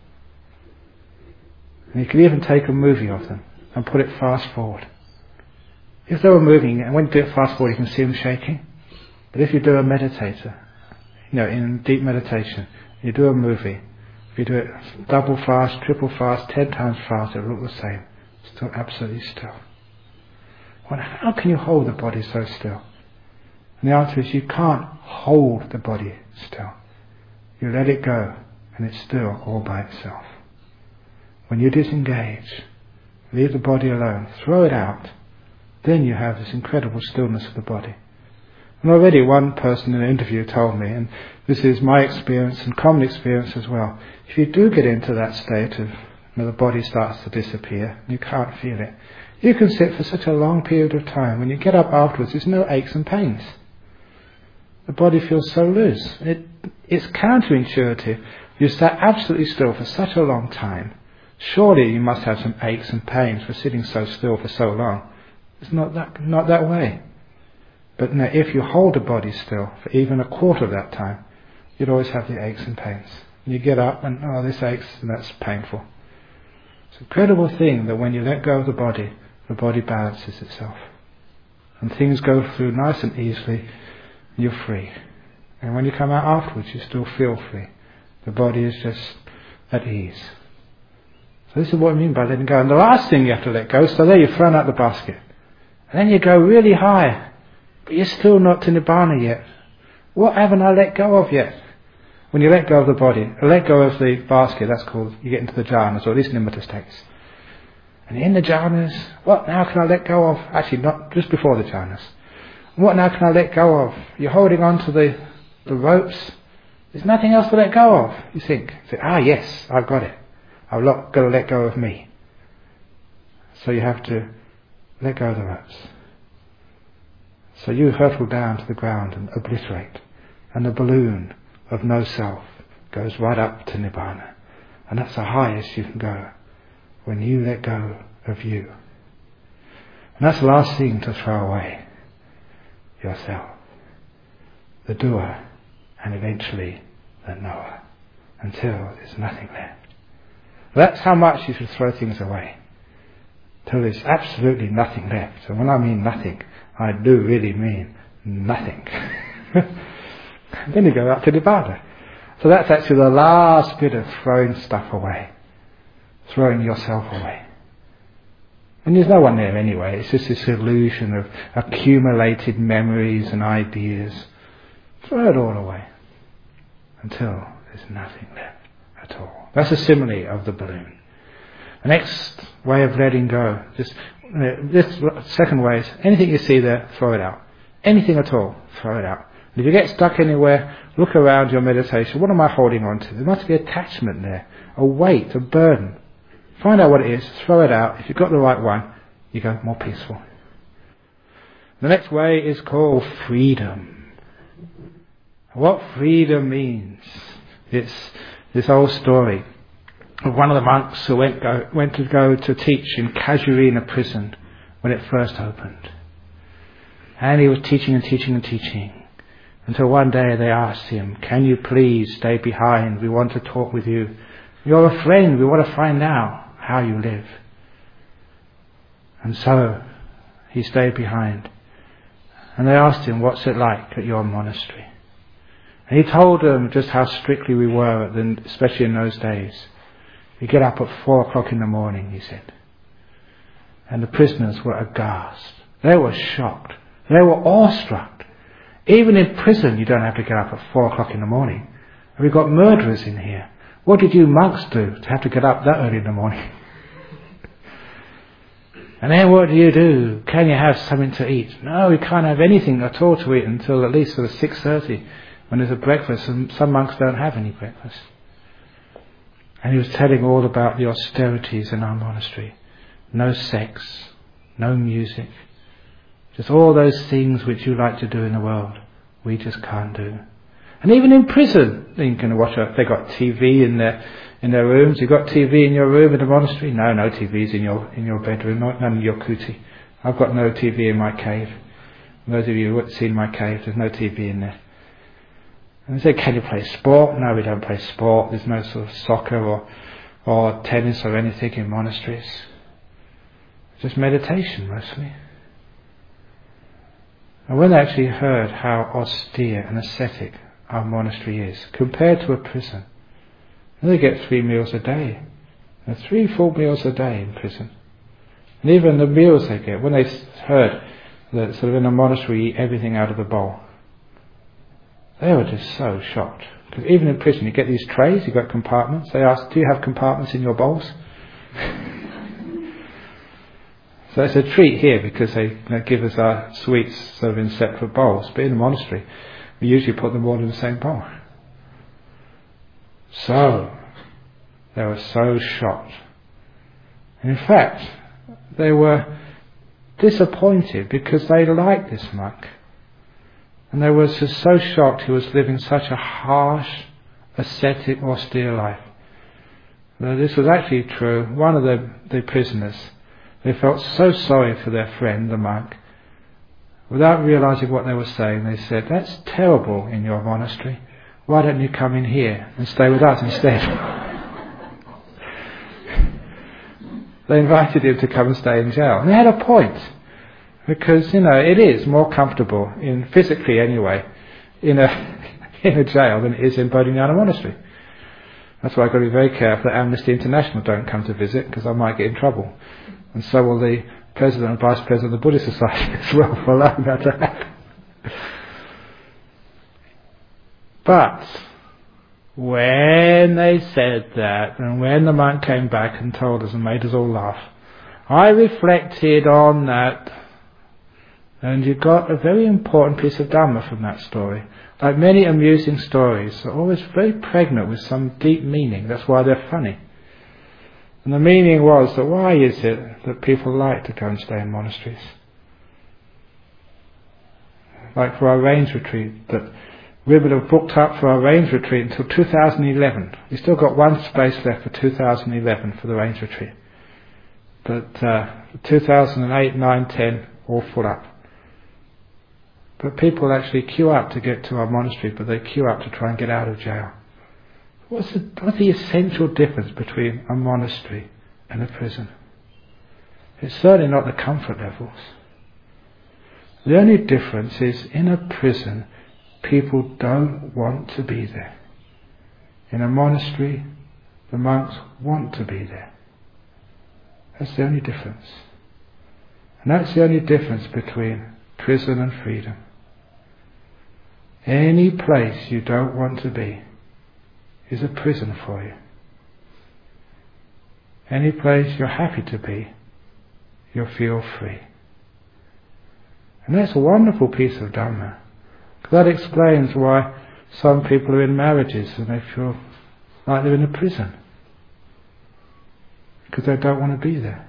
And you can even take a movie of them and put it fast forward. If they were moving, and when you do it fast forward, you can see them shaking. But if you do a meditator, in deep meditation, you do a movie, if you do it double fast, triple fast, 10 times fast, it will look the same. Still absolutely still. Well, how can you hold the body so still? And the answer is you can't hold the body still. You let it go, and it's still all by itself. When you disengage, leave the body alone, throw it out, then you have this incredible stillness of the body. And already one person in an interview told me, and this is my experience and common experience as well, if you do get into that state of the body starts to disappear, and you can't feel it, you can sit for such a long period of time. When you get up afterwards, there's no aches and pains. The body feels so loose. It's counterintuitive. You sat absolutely still for such a long time. Surely you must have some aches and pains for sitting so still for so long. It's not that way. But no, if you hold the body still for even a quarter of that time, you'd always have the aches and pains. And you get up and, this aches and that's painful. It's an incredible thing that when you let go of the the body balances itself. And things go through nice and easily, you're free. And when you come out afterwards, you still feel free. The body is just at ease. So this is what I mean by letting go. And the last thing you have to let go, so there you've thrown out the basket. And then you go really high, but you're still not to Nibbana yet. What haven't I let go of yet? When you let go of the body, let go of the basket, that's called, you get into the jhanas, or at least nimitta states. And in the jhanas, what now can I let go of? Actually, not just before the jhanas. What now can I let go of? You're holding on to the ropes. There's nothing else to let go of, you think. You say, yes, I've got it. I've got to let go of me. So you have to let go of the ropes. So you hurtle down to the ground and obliterate. And the balloon of no self goes right up to Nibbana. And that's the highest you can go, when you let go of you. And that's the last thing to throw away. Yourself. The doer, and eventually the knower. Until there's nothing left. That's how much you should throw things away. Till there's absolutely nothing left. And when I mean nothing, I do really mean nothing. Then you go up to Nibbana. So that's actually the last bit of throwing stuff away. Throwing yourself away. And there's no one there anyway. It's just this illusion of accumulated memories and ideas. Throw it all away. Until there's nothing left at all. That's a simile of the balloon. The next way of letting go, this second way is, anything you see there, throw it out. Anything at all, throw it out. And if you get stuck anywhere, look around your meditation. What am I holding on to? There must be attachment there, a weight, a burden. Find out what it is, throw it out. If you've got the right one, you go more peaceful. The next way is called freedom. What freedom means, it's this old story of one of the monks who went to go to teach in Casuarina prison when it first opened. And he was teaching and teaching and teaching, until one day they asked him, "Can you please stay behind? We want to talk with you. You're a friend, we want to find out how you live." And so he stayed behind. And they asked him, "What's it like at your monastery?" And he told them just how strictly we were, especially in those days. We get up at 4 o'clock in the morning, he said. And the prisoners were aghast. They were shocked. They were awestruck. Even in prison, you don't have to get up at 4 o'clock in the morning. We've got murderers in here. What did you monks do to have to get up that early in the morning? And then what do? Can you have something to eat? No, we can't have anything at all to eat until at least sort of 6:30 when there's a breakfast, and some monks don't have any breakfast. And he was telling all about the austerities in our monastery. No sex, no music, just all those things which you like to do in the world, we just can't do. And even in prison, you can watch. They got TV in their rooms. You got TV in your room in the monastery? No TVs in your bedroom, none in your kuti. I've got no TV in my cave. Those of you who haven't seen my cave, there's no TV in there. And they say, "Can you play sport?" No, we don't play sport. There's no sort of soccer or tennis or anything in monasteries. Just meditation mostly. And when they actually heard how austere and ascetic our monastery is compared to a prison, they get 3 meals a day. And 3 full meals a day in prison. And even the meals they get, when they heard that sort of in a monastery you eat everything out of the bowl, they were just so shocked. Because even in prison you get these trays, you've got compartments. They ask, "Do you have compartments in your bowls?" So it's a treat here because they give us our sweets sort of in separate bowls. But in the monastery, we usually put them all in the same bowl. So, they were so shocked. And in fact, they were disappointed because they liked this monk. And they were just so shocked he was living such a harsh, ascetic, austere life. Now, this was actually true. One of the prisoners, they felt so sorry for their friend, the monk. Without realizing what they were saying, they said, "That's terrible in your monastery. Why don't you come in here and stay with us instead?" They invited him to come and stay in jail. And they had a point. Because, it is more comfortable, physically anyway, in a jail than it is in Bodhinyana Monastery. That's why I've got to be very careful that Amnesty International don't come to visit, because I might get in trouble. And so will the President and Vice President of the Buddhist Society as well, for allowing that to happen. But when they said that, and when the monk came back and told us and made us all laugh, I reflected on that, and you got a very important piece of Dhamma from that story. Like many amusing stories, they're always very pregnant with some deep meaning. That's why they're funny. And the meaning was that why is it that people like to go and stay in monasteries? Like for our rains retreat, that we would have booked up for our rains retreat until 2011. We still got one space left for 2011 for the rains retreat. But 2008, 9, 10, all full up. But people actually queue up to get to our monastery, but they queue up to try and get out of jail. What's the essential difference between a monastery and a prison? It's certainly not the comfort levels. The only difference is in a prison, people don't want to be there. In a monastery, the monks want to be there. That's the only difference. And that's the only difference between prison and freedom. Any place you don't want to be is a prison for you. Any place you're happy to be, you'll feel free. And that's a wonderful piece of Dhamma. That explains why some people are in marriages and they feel like they're in a prison. Because they don't want to be there.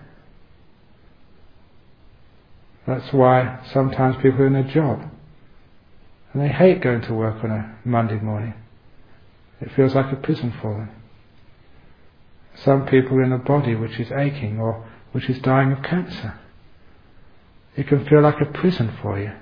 That's why sometimes people are in a job and they hate going to work on a Monday morning. It feels like a prison for them. Some people are in a body which is aching or which is dying of cancer. It can feel like a prison for you.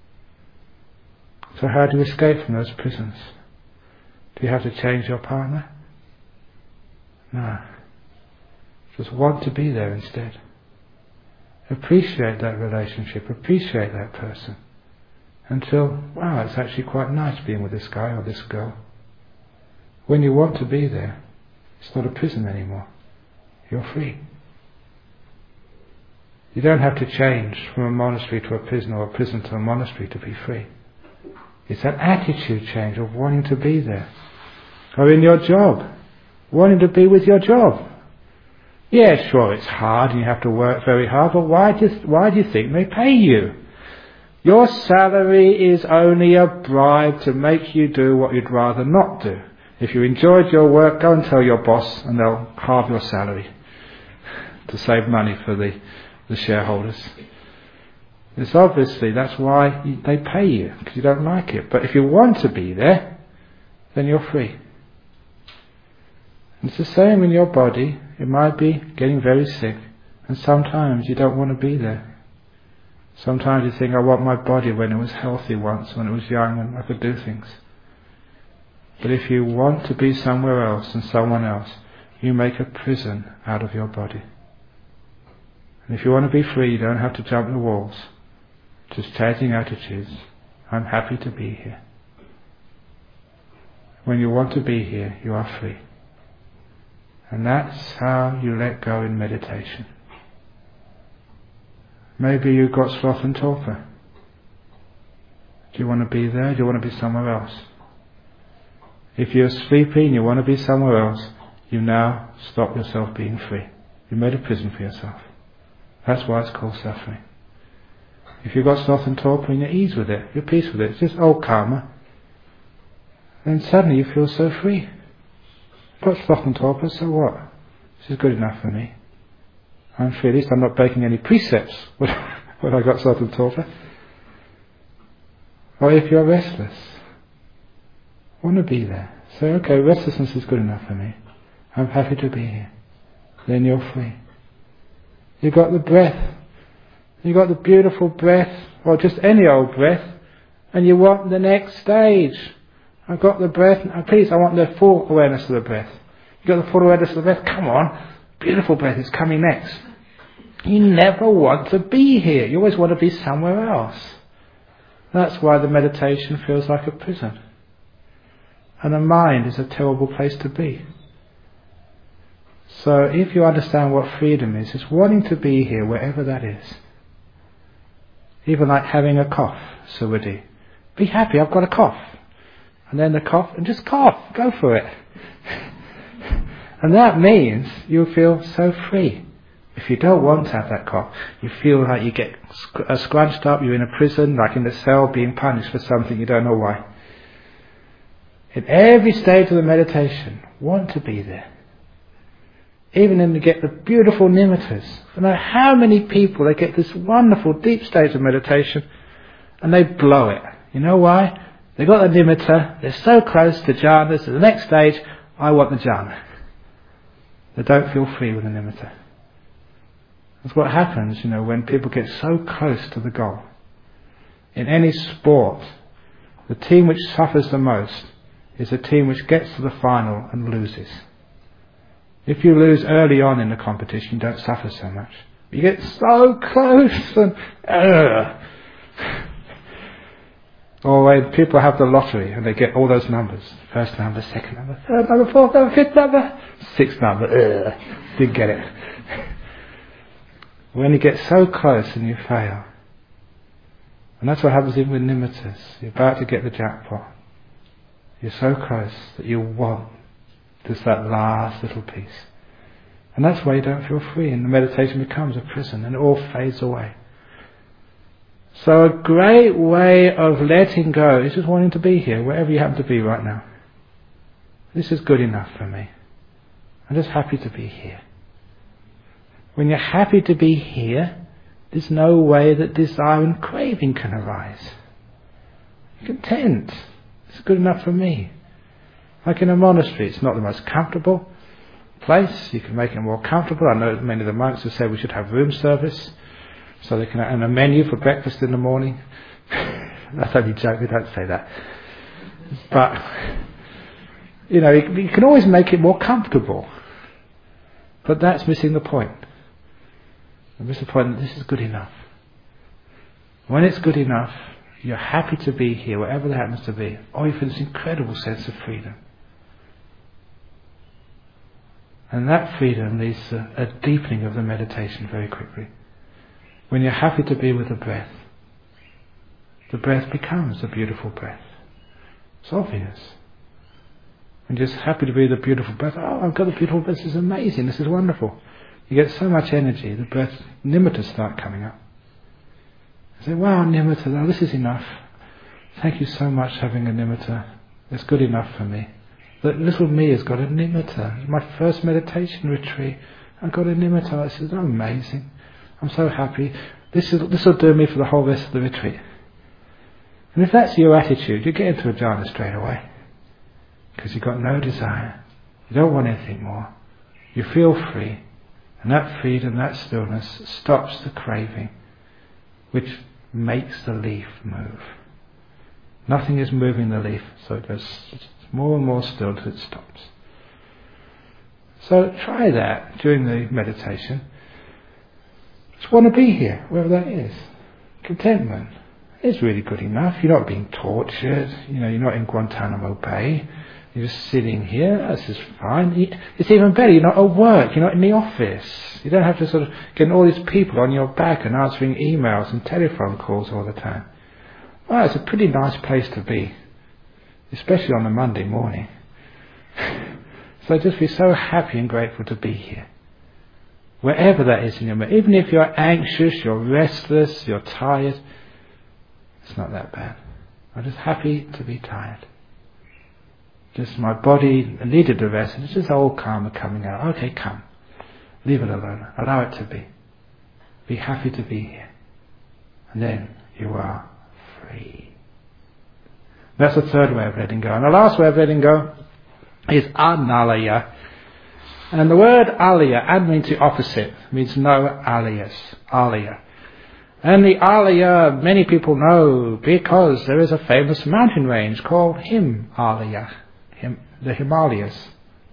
So how do you escape from those prisons? Do you have to change your partner? No. Just want to be there instead. Appreciate that relationship, appreciate that person. Until, wow, it's actually quite nice being with this guy or this girl. When you want to be there, it's not a prison anymore. You're free. You don't have to change from a monastery to a prison or a prison to a monastery to be free. It's an attitude change of wanting to be there. Or in your job, wanting to be with your job. Yeah, sure, it's hard and you have to work very hard, but why do you think they pay you? Your salary is only a bribe to make you do what you'd rather not do. If you enjoyed your work, go and tell your boss and they'll halve your salary to save money for the shareholders. It's obviously, that's why they pay you, because you don't like it. But if you want to be there, then you're free. It's the same in your body. It might be getting very sick, and sometimes you don't want to be there. Sometimes you think, I want my body when it was healthy once, when it was young and I could do things. But if you want to be somewhere else and someone else, you make a prison out of your body. And if you want to be free, you don't have to jump the walls. Just changing attitudes. I'm happy to be here. When you want to be here, you are free. And that's how you let go in meditation. Maybe you've got sloth and torpor. Do you want to be there? Do you want to be somewhere else? If you're sleepy and you want to be somewhere else, you now stop yourself being free. You made a prison for yourself. That's why it's called suffering. If you've got sloth and torpor and you're at ease with it, you're at peace with it, it's just old karma, then suddenly you feel so free. I've got sloth and torpor, so what? This is good enough for me. I'm free, at least I'm not breaking any precepts when I got sloth and torpor. Or if you're restless, want to be there, say, okay, restlessness is good enough for me. I'm happy to be here. Then you're free. You've got the breath. You've got the beautiful breath, or just any old breath, and you want the next stage. I've got the breath, please, I want the full awareness of the breath. You've got the full awareness of the breath, come on. beautiful breath is coming next. You never want to be here. You always want to be somewhere else. That's why the meditation feels like a prison. And the mind is a terrible place to be. So if you understand what freedom is, it's wanting to be here wherever that is. Even like having a cough, Suwadi. Be happy, I've got a cough. And then the cough, and just cough, go for it. And that means you'll feel so free. If you don't want to have that cough, you feel like you get scrunched up, you're in a prison, like in a cell, being punished for something you don't know why. In every stage of the meditation, want to be there. Even when you get the beautiful nimittas. I know how many people, they get this wonderful deep stage of meditation and they blow it. You know why? They got the nimitta, they're so close to jhana, so the next stage, I want the jhana. They don't feel free with the nimitta. That's what happens, when people get so close to the goal. In any sport, the team which suffers the most is the team which gets to the final and loses. If you lose early on in the competition, you don't suffer so much. You get so close and or when people have the lottery and they get all those numbers. First number, second number, third number, fourth number, fifth number, sixth number, didn't get it. When you get so close and you fail. And that's what happens even with nimittas. You're about to get the jackpot. You're so close that you want just that last little piece. And that's why you don't feel free, and the meditation becomes a prison and it all fades away. So a great way of letting go is just wanting to be here, wherever you happen to be right now. This is good enough for me. I'm just happy to be here. When you're happy to be here, there's no way that desire and craving can arise. You're content. It's good enough for me. Like in a monastery, it's not the most comfortable place. You can make it more comfortable. I know many of the monks have said we should have room service, so they can and a menu for breakfast in the morning. That's only joke. We don't say that. But you can always make it more comfortable. But that's missing the point. Miss the point that this is good enough. When it's good enough, you're happy to be here, wherever that happens to be. Or you feel this incredible sense of freedom. And that freedom leads to a deepening of the meditation very quickly. When you're happy to be with the breath becomes a beautiful breath. It's obvious. When you're just happy to be with the beautiful breath, oh, I've got the beautiful breath, this is amazing, this is wonderful. You get so much energy, the breath, nimittas start coming up. You say, wow, nimitta, oh, this is enough. Thank you so much having a nimitta. It's good enough for me. The little me has got a nimitta. My first meditation retreat, I got a nimitta. I said, oh, amazing. I'm so happy. This will do me for the whole rest of the retreat. And if that's your attitude, you get into a jhana straight away. Because you've got no desire. You don't want anything more. You feel free. And that freedom, that stillness stops the craving, which makes the leaf move. Nothing is moving the leaf, so it goes more and more still till it stops. So try that during the meditation. Just want to be here, wherever that is. Contentment is really good enough. You're not being tortured. You're not in Guantanamo Bay. You're just sitting here. This is fine. It's even better. You're not at work. You're not in the office. You don't have to sort of get all these people on your back and answering emails and telephone calls all the time. Well, it's a pretty nice place to be, especially on a Monday morning. So just be so happy and grateful to be here. Wherever that is in your mind. Even if you're anxious, you're restless, you're tired, it's not that bad. I'm just happy to be tired. Just my body needed the rest, and it's just all karma coming out. Okay, come. Leave it alone. Allow it to be. Be happy to be here. And then you are free. That's the third way of letting go. And the last way of letting go is analaya. And the word alaya, ad means the opposite, means no alias. Alaya. And the alaya, many people know because there is a famous mountain range called Himalaya. The Himalayas.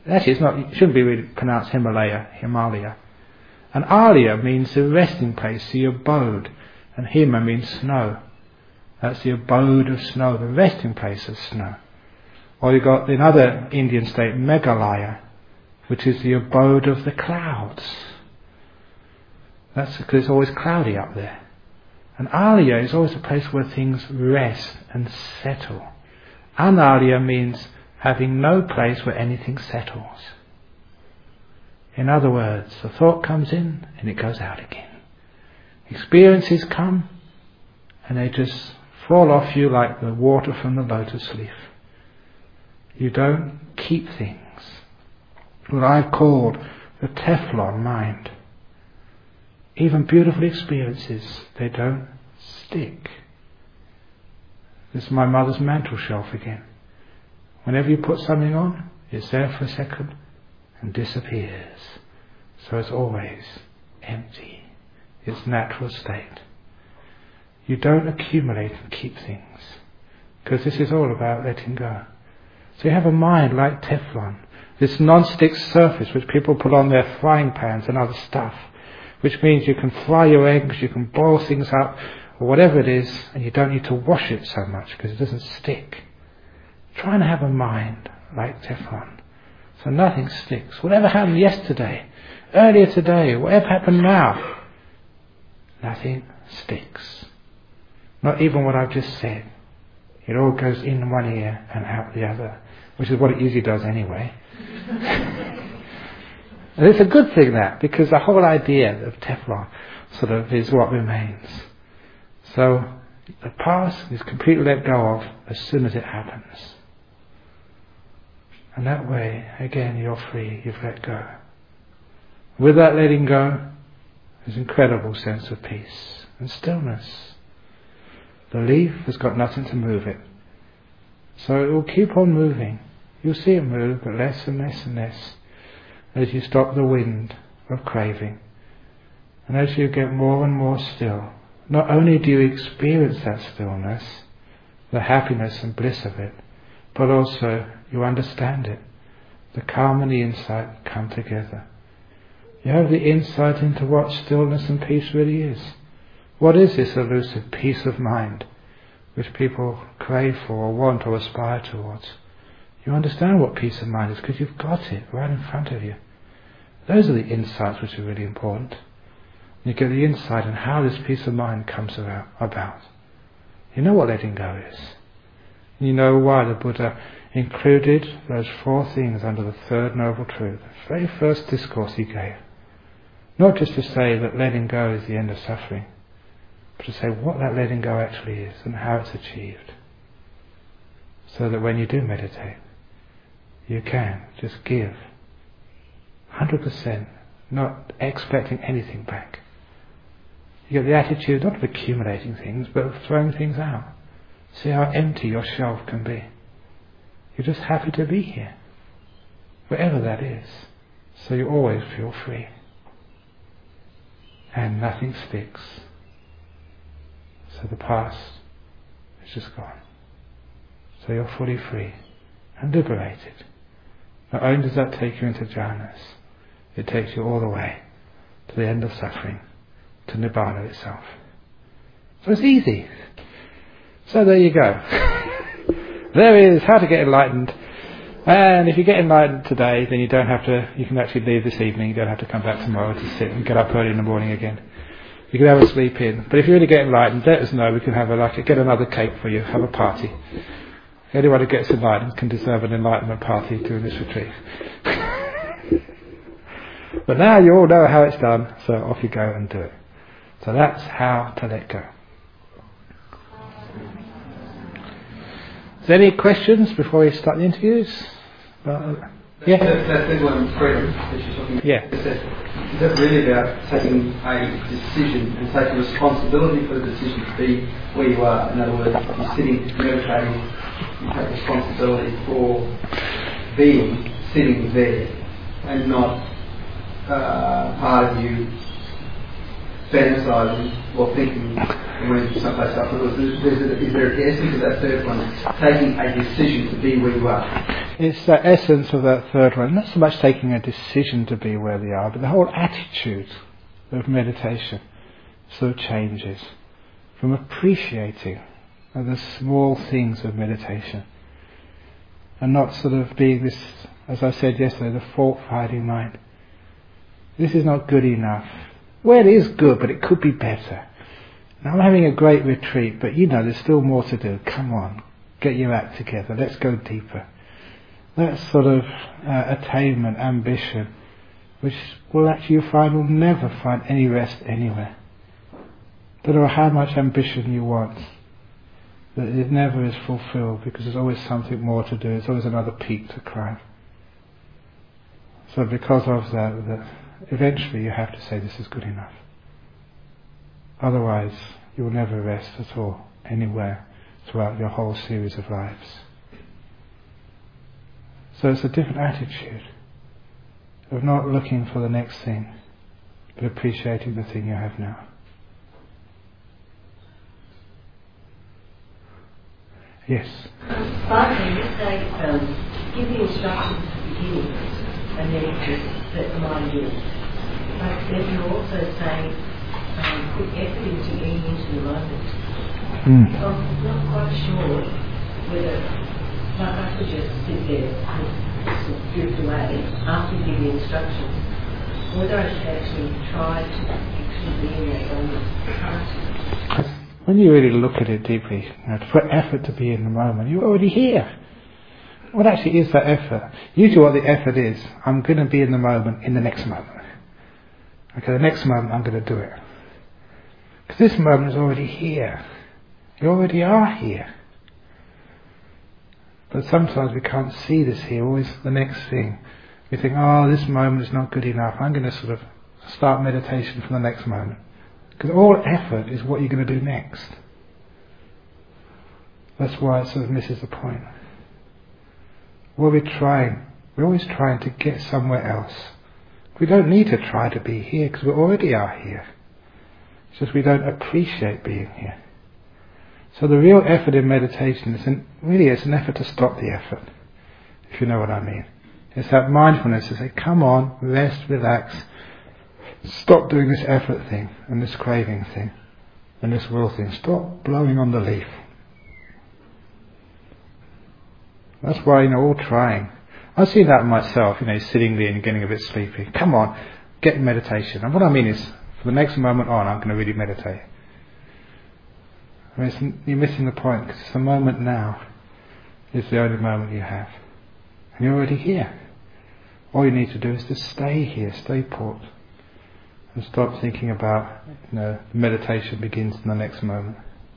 Actually, it shouldn't be really pronounced Himalaya. And Alaya means the resting place, the abode. And Hima means snow. That's the abode of snow, the resting place of snow. Or you've got in other Indian state, Meghalaya, which is the abode of the clouds. That's because it's always cloudy up there. And Alaya is always a place where things rest and settle. Analaya means having no place where anything settles. In other words, the thought comes in and it goes out again. Experiences come and they just fall off you like the water from the lotus leaf. You don't keep things. What I've called the Teflon mind. Even beautiful experiences, they don't stick. This is my mother's mantel shelf again. Whenever you put something on, it's there for a second and disappears. So it's always empty. Its natural state. You don't accumulate and keep things, because this is all about letting go. So you have a mind like Teflon, this non-stick surface which people put on their frying pans and other stuff, which means you can fry your eggs, you can boil things up, or whatever it is, and you don't need to wash it so much because it doesn't stick. Try and have a mind like Teflon, so nothing sticks. Whatever happened yesterday, earlier today, whatever happened now, nothing sticks. Not even what I've just said. It all goes in one ear and out the other, which is what it usually does anyway. And it's a good thing that, because the whole idea of Teflon sort of is what remains. So the past is completely let go of as soon as it happens. And that way, again, you're free, you've let go. With that letting go, there's an incredible sense of peace and stillness. The leaf has got nothing to move it. So it will keep on moving. You'll see it move, but less and less and less, as you stop the wind of craving. And as you get more and more still, not only do you experience that stillness, the happiness and bliss of it, but also you understand it. The calm and the insight come together. You have the insight into what stillness and peace really is. What is this elusive peace of mind which people crave for or want or aspire towards? You understand what peace of mind is because you've got it right in front of you. Those are the insights which are really important. You get the insight on how this peace of mind comes about. You know what letting go is. You know why the Buddha included those 4 things under the third noble truth, the very first discourse he gave. Not just to say that letting go is the end of suffering, but to say what that letting go actually is and how it's achieved. So that when you do meditate, you can just give 100%, not expecting anything back. You get the attitude not of accumulating things, but of throwing things out. See how empty your shelf can be. You're just happy to be here, wherever that is. So you always feel free. And nothing sticks. So the past is just gone. So you're fully free and liberated. Not only does that take you into jhanas, it takes you all the way to the end of suffering, to Nibbana itself. So it's easy. So there you go. There is how to get enlightened. And if you get enlightened today, then you can actually leave this evening. You don't have to come back tomorrow to sit and get up early in the morning again. You can have a sleep in. But if you really get enlightened, let us know. We can have get another cake for you, have a party. Anyone who gets enlightened can deserve an enlightenment party during this retreat. But now you all know how it's done, so off you go and do it. So that's how to let go. Is there any questions before we start the interviews? Yeah. That third one, freedom, that you're talking about. Yeah. Is that really about taking a decision and taking responsibility for the decision to be where you are? In other words, you're sitting, meditating, you take responsibility for sitting there, and not part of you fantasizing or thinking when someplace else. Is there an essence of that third one, taking a decision to be where you are? it's the essence of that third one. Not so much taking a decision to be where they are, but the whole attitude of meditation sort of changes from appreciating the small things of meditation and not sort of being this, as I said yesterday, the fault-finding mind. This is not good enough. Well, it is good, but it could be better. Now, I'm having a great retreat, but there's still more to do. Come on, get your act together. Let's go deeper. That sort of attainment, ambition, which will actually, you find, will never find any rest anywhere. No matter how much ambition you want, that it never is fulfilled because there's always something more to do. There's always another peak to climb. So because of that eventually you have to say this is good enough. Otherwise you will never rest at all, anywhere, throughout your whole series of lives. So it's a different attitude of not looking for the next thing, but appreciating the thing you have now. Yes? Partly you say, give the instructions at the beginning and then just let the mind do it. But then you're also saying, put effort into getting into the moment. So I'm not quite sure whether, like I could just sit there and sort of drift away after you give the instructions, whether I should actually try to actually be in that moment. When you really look at it deeply, to put effort to be in the moment, you're already here. What actually is that effort? Usually what the effort is, I'm going to be in the moment in the next moment. Okay, the next moment I'm going to do it. Because this moment is already here. You already are here. But sometimes we can't see this here, always the next thing. We think, this moment is not good enough. I'm going to sort of start meditation for the next moment. Because all effort is what you're going to do next. That's why it sort of misses the point. What we're always trying to get somewhere else. We don't need to try to be here because we already are here. It's just we don't appreciate being here. So the real effort in meditation is it's an effort to stop the effort, if you know what I mean. It's that mindfulness to say, come on, rest, relax, stop doing this effort thing and this craving thing and this will thing. Stop blowing on the leaf. That's why, all trying. I see that in myself, sitting there and getting a bit sleepy. Come on, get in meditation. And what I mean is, for the next moment on, I'm going to really meditate. You're missing the point, because the moment now is the only moment you have. And you're already here. All you need to do is to stay here, stay put. And stop thinking about, the meditation begins in the next moment.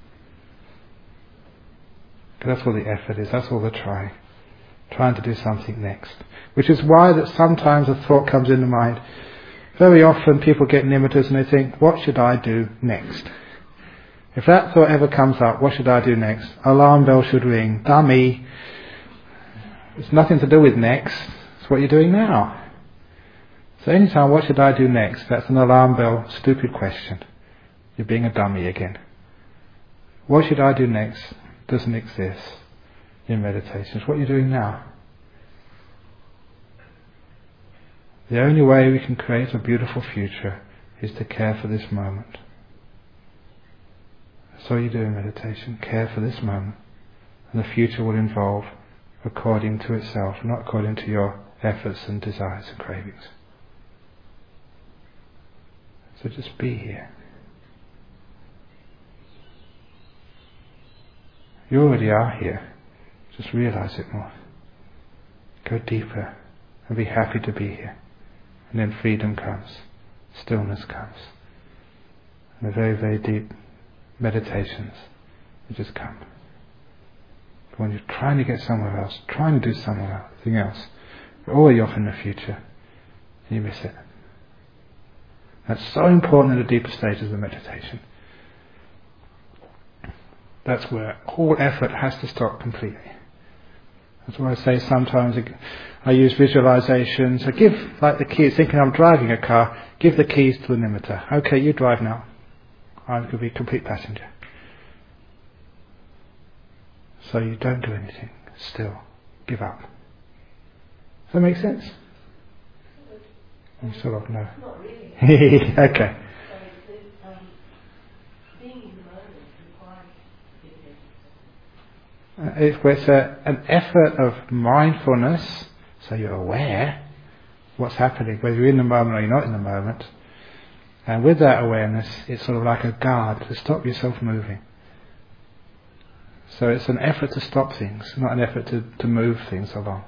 Because that's all the effort is, that's all the trying to do something next. Which is why that sometimes a thought comes into mind. Very often people get nimittas and they think, what should I do next? If that thought ever comes up, what should I do next? Alarm bell should ring. Dummy. It's nothing to do with next, it's what you're doing now. So anytime, what should I do next? That's an alarm bell, stupid question. You're being a dummy again. What should I do next? Doesn't exist in meditation. It's what you're doing now. The only way we can create a beautiful future is to care for this moment. That's all you do in meditation. Care for this moment. And the future will evolve according to itself, not according to your efforts and desires and cravings. So just be here. You already are here. Just realize it more. Go deeper and be happy to be here. And then freedom comes. Stillness comes. And the very, very deep meditations will just come. But when you're trying to get somewhere else, trying to do something else, you're already off in the future and you miss it. That's so important in the deeper stages of meditation. That's where all effort has to stop completely. That's why I say sometimes I use visualizations. I give like the keys, thinking I'm driving a car, give the keys to the nimitta. Okay, you drive now. I'm going to be a complete passenger. So you don't do anything. Still, give up. Does that make sense? You sort of know. Not really. Okay. So being in the moment requires a bit of effort. It's an effort of mindfulness, so you're aware what's happening, whether you're in the moment or you're not in the moment. And with that awareness, it's sort of like a guard to stop yourself moving. So it's an effort to stop things, not an effort to move things along.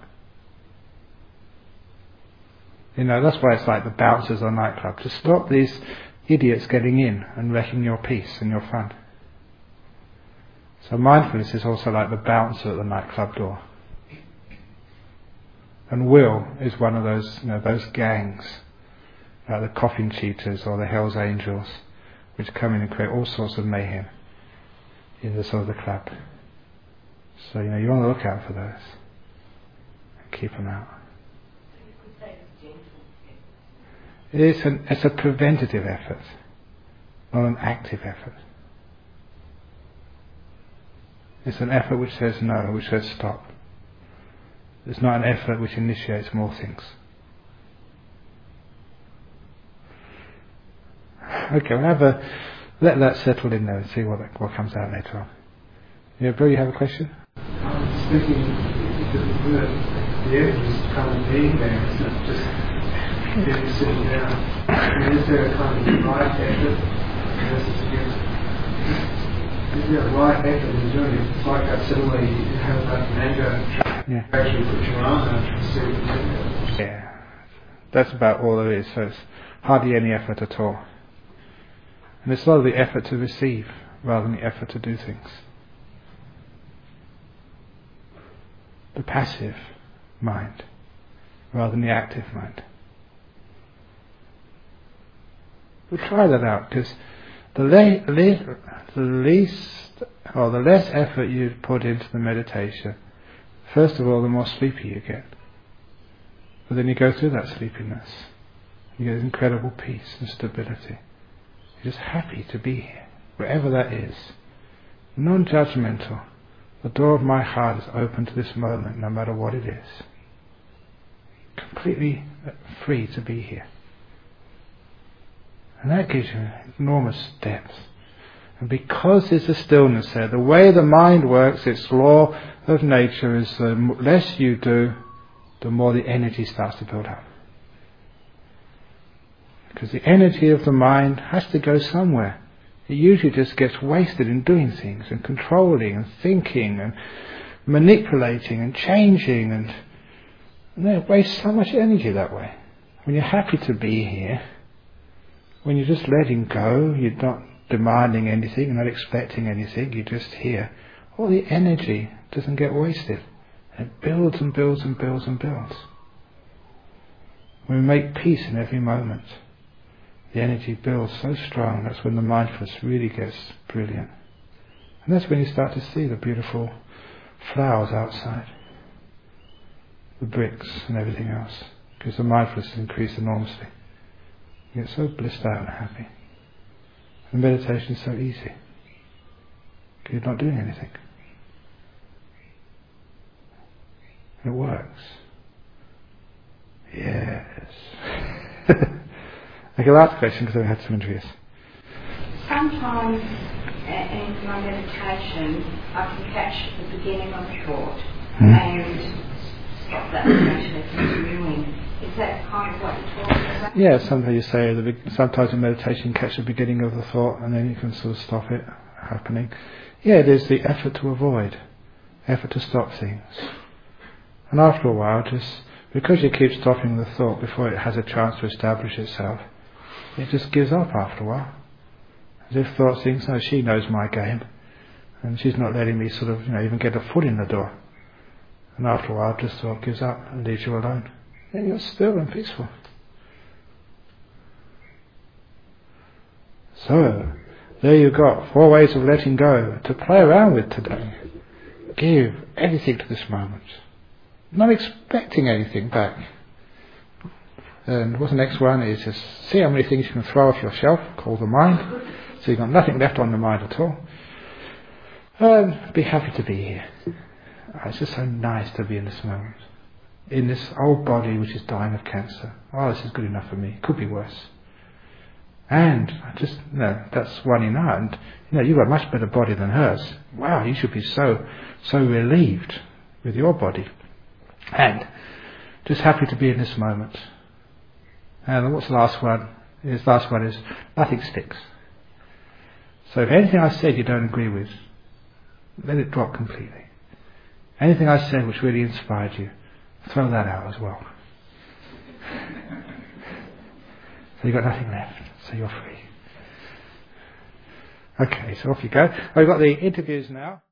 You know, that's why it's like the bouncers or nightclub, to stop these idiots getting in and wrecking your peace and your fun. So mindfulness is also like the bouncer at the nightclub door. And will is one of those, those gangs, like the coffin cheaters or the Hells Angels, which come in and create all sorts of mayhem in the sort of the club. So you want to look out for those and keep them out. So you could say it's gentle. It's a preventative effort, not an active effort. It's an effort which says no, which says stop. It's not an effort which initiates more things. Okay, we'll let that settle in there and see what comes out later on. Yeah, Bill, you have a question? I was thinking the effort is kind of being there, it's not just getting sitting down. And is there a kind of right effort versus against? Is there a right effort in doing it? It's like that suddenly you have that mango, you actually put your arm out and see the mango. Yeah, that's about all there is, so it's hardly any effort at all. And it's a lot of the effort to receive rather than the effort to do things. The passive mind rather than the active mind. We'll try that out, because the less effort you put into the meditation, first of all, the more sleepy you get. But then you go through that sleepiness. You get incredible peace and stability. You're just happy to be here, wherever that is. Non-judgmental. The door of my heart is open to this moment, no matter what it is. Completely free to be here. And that gives you enormous depth. And because there's a stillness there, the way the mind works, its law of nature is the less you do, the more the energy starts to build up. Because the energy of the mind has to go somewhere. It usually just gets wasted in doing things and controlling and thinking and manipulating and changing, and it wastes so much energy that way. When you're happy to be here, when you're just letting go, you're not demanding anything, you're not expecting anything, you're just here, all the energy doesn't get wasted. It builds and builds and builds and builds. When we make peace in every moment, the energy builds so strong, that's when the mindfulness really gets brilliant. And that's when you start to see the beautiful flowers outside, the bricks and everything else, because the mindfulness has increased enormously. You get so blissed out and happy. And meditation is so easy, because you're not doing anything. It works. Yes. Okay, last question, because I had some interviews. Sometimes in my meditation I can catch the beginning of a thought and stop that meditation continuing. Is that kind of what you're talking about? Yeah, sometimes you say sometimes in meditation you catch the beginning of the thought and then you can sort of stop it happening. Yeah, it is the effort to avoid, effort to stop things. And after a while, just because you keep stopping the thought before it has a chance to establish itself, it just gives up after a while. As if thought thinks, no, she knows my game, and she's not letting me sort of, even get a foot in the door. And after a while, just thought gives up and leaves you alone. And you're still and peaceful. So, there you got 4 ways of letting go to play around with today. Give everything to this moment. Not expecting anything back. And what's the next one is just see how many things you can throw off your shelf, called the mind. So you've got nothing left on the mind at all. And be happy to be here. It's just so nice to be in this moment. in this old body which is dying of cancer. Oh, this is good enough for me. It could be worse. And just, that's one in her. And, you've got a much better body than hers. Wow, you should be so relieved with your body. And just happy to be in this moment. And what's the last one? The last one is, nothing sticks. So if anything I said you don't agree with, let it drop completely. Anything I said which really inspired you, throw that out as well. So you've got nothing left, so you're free. Okay, so off you go. I've got the interviews now.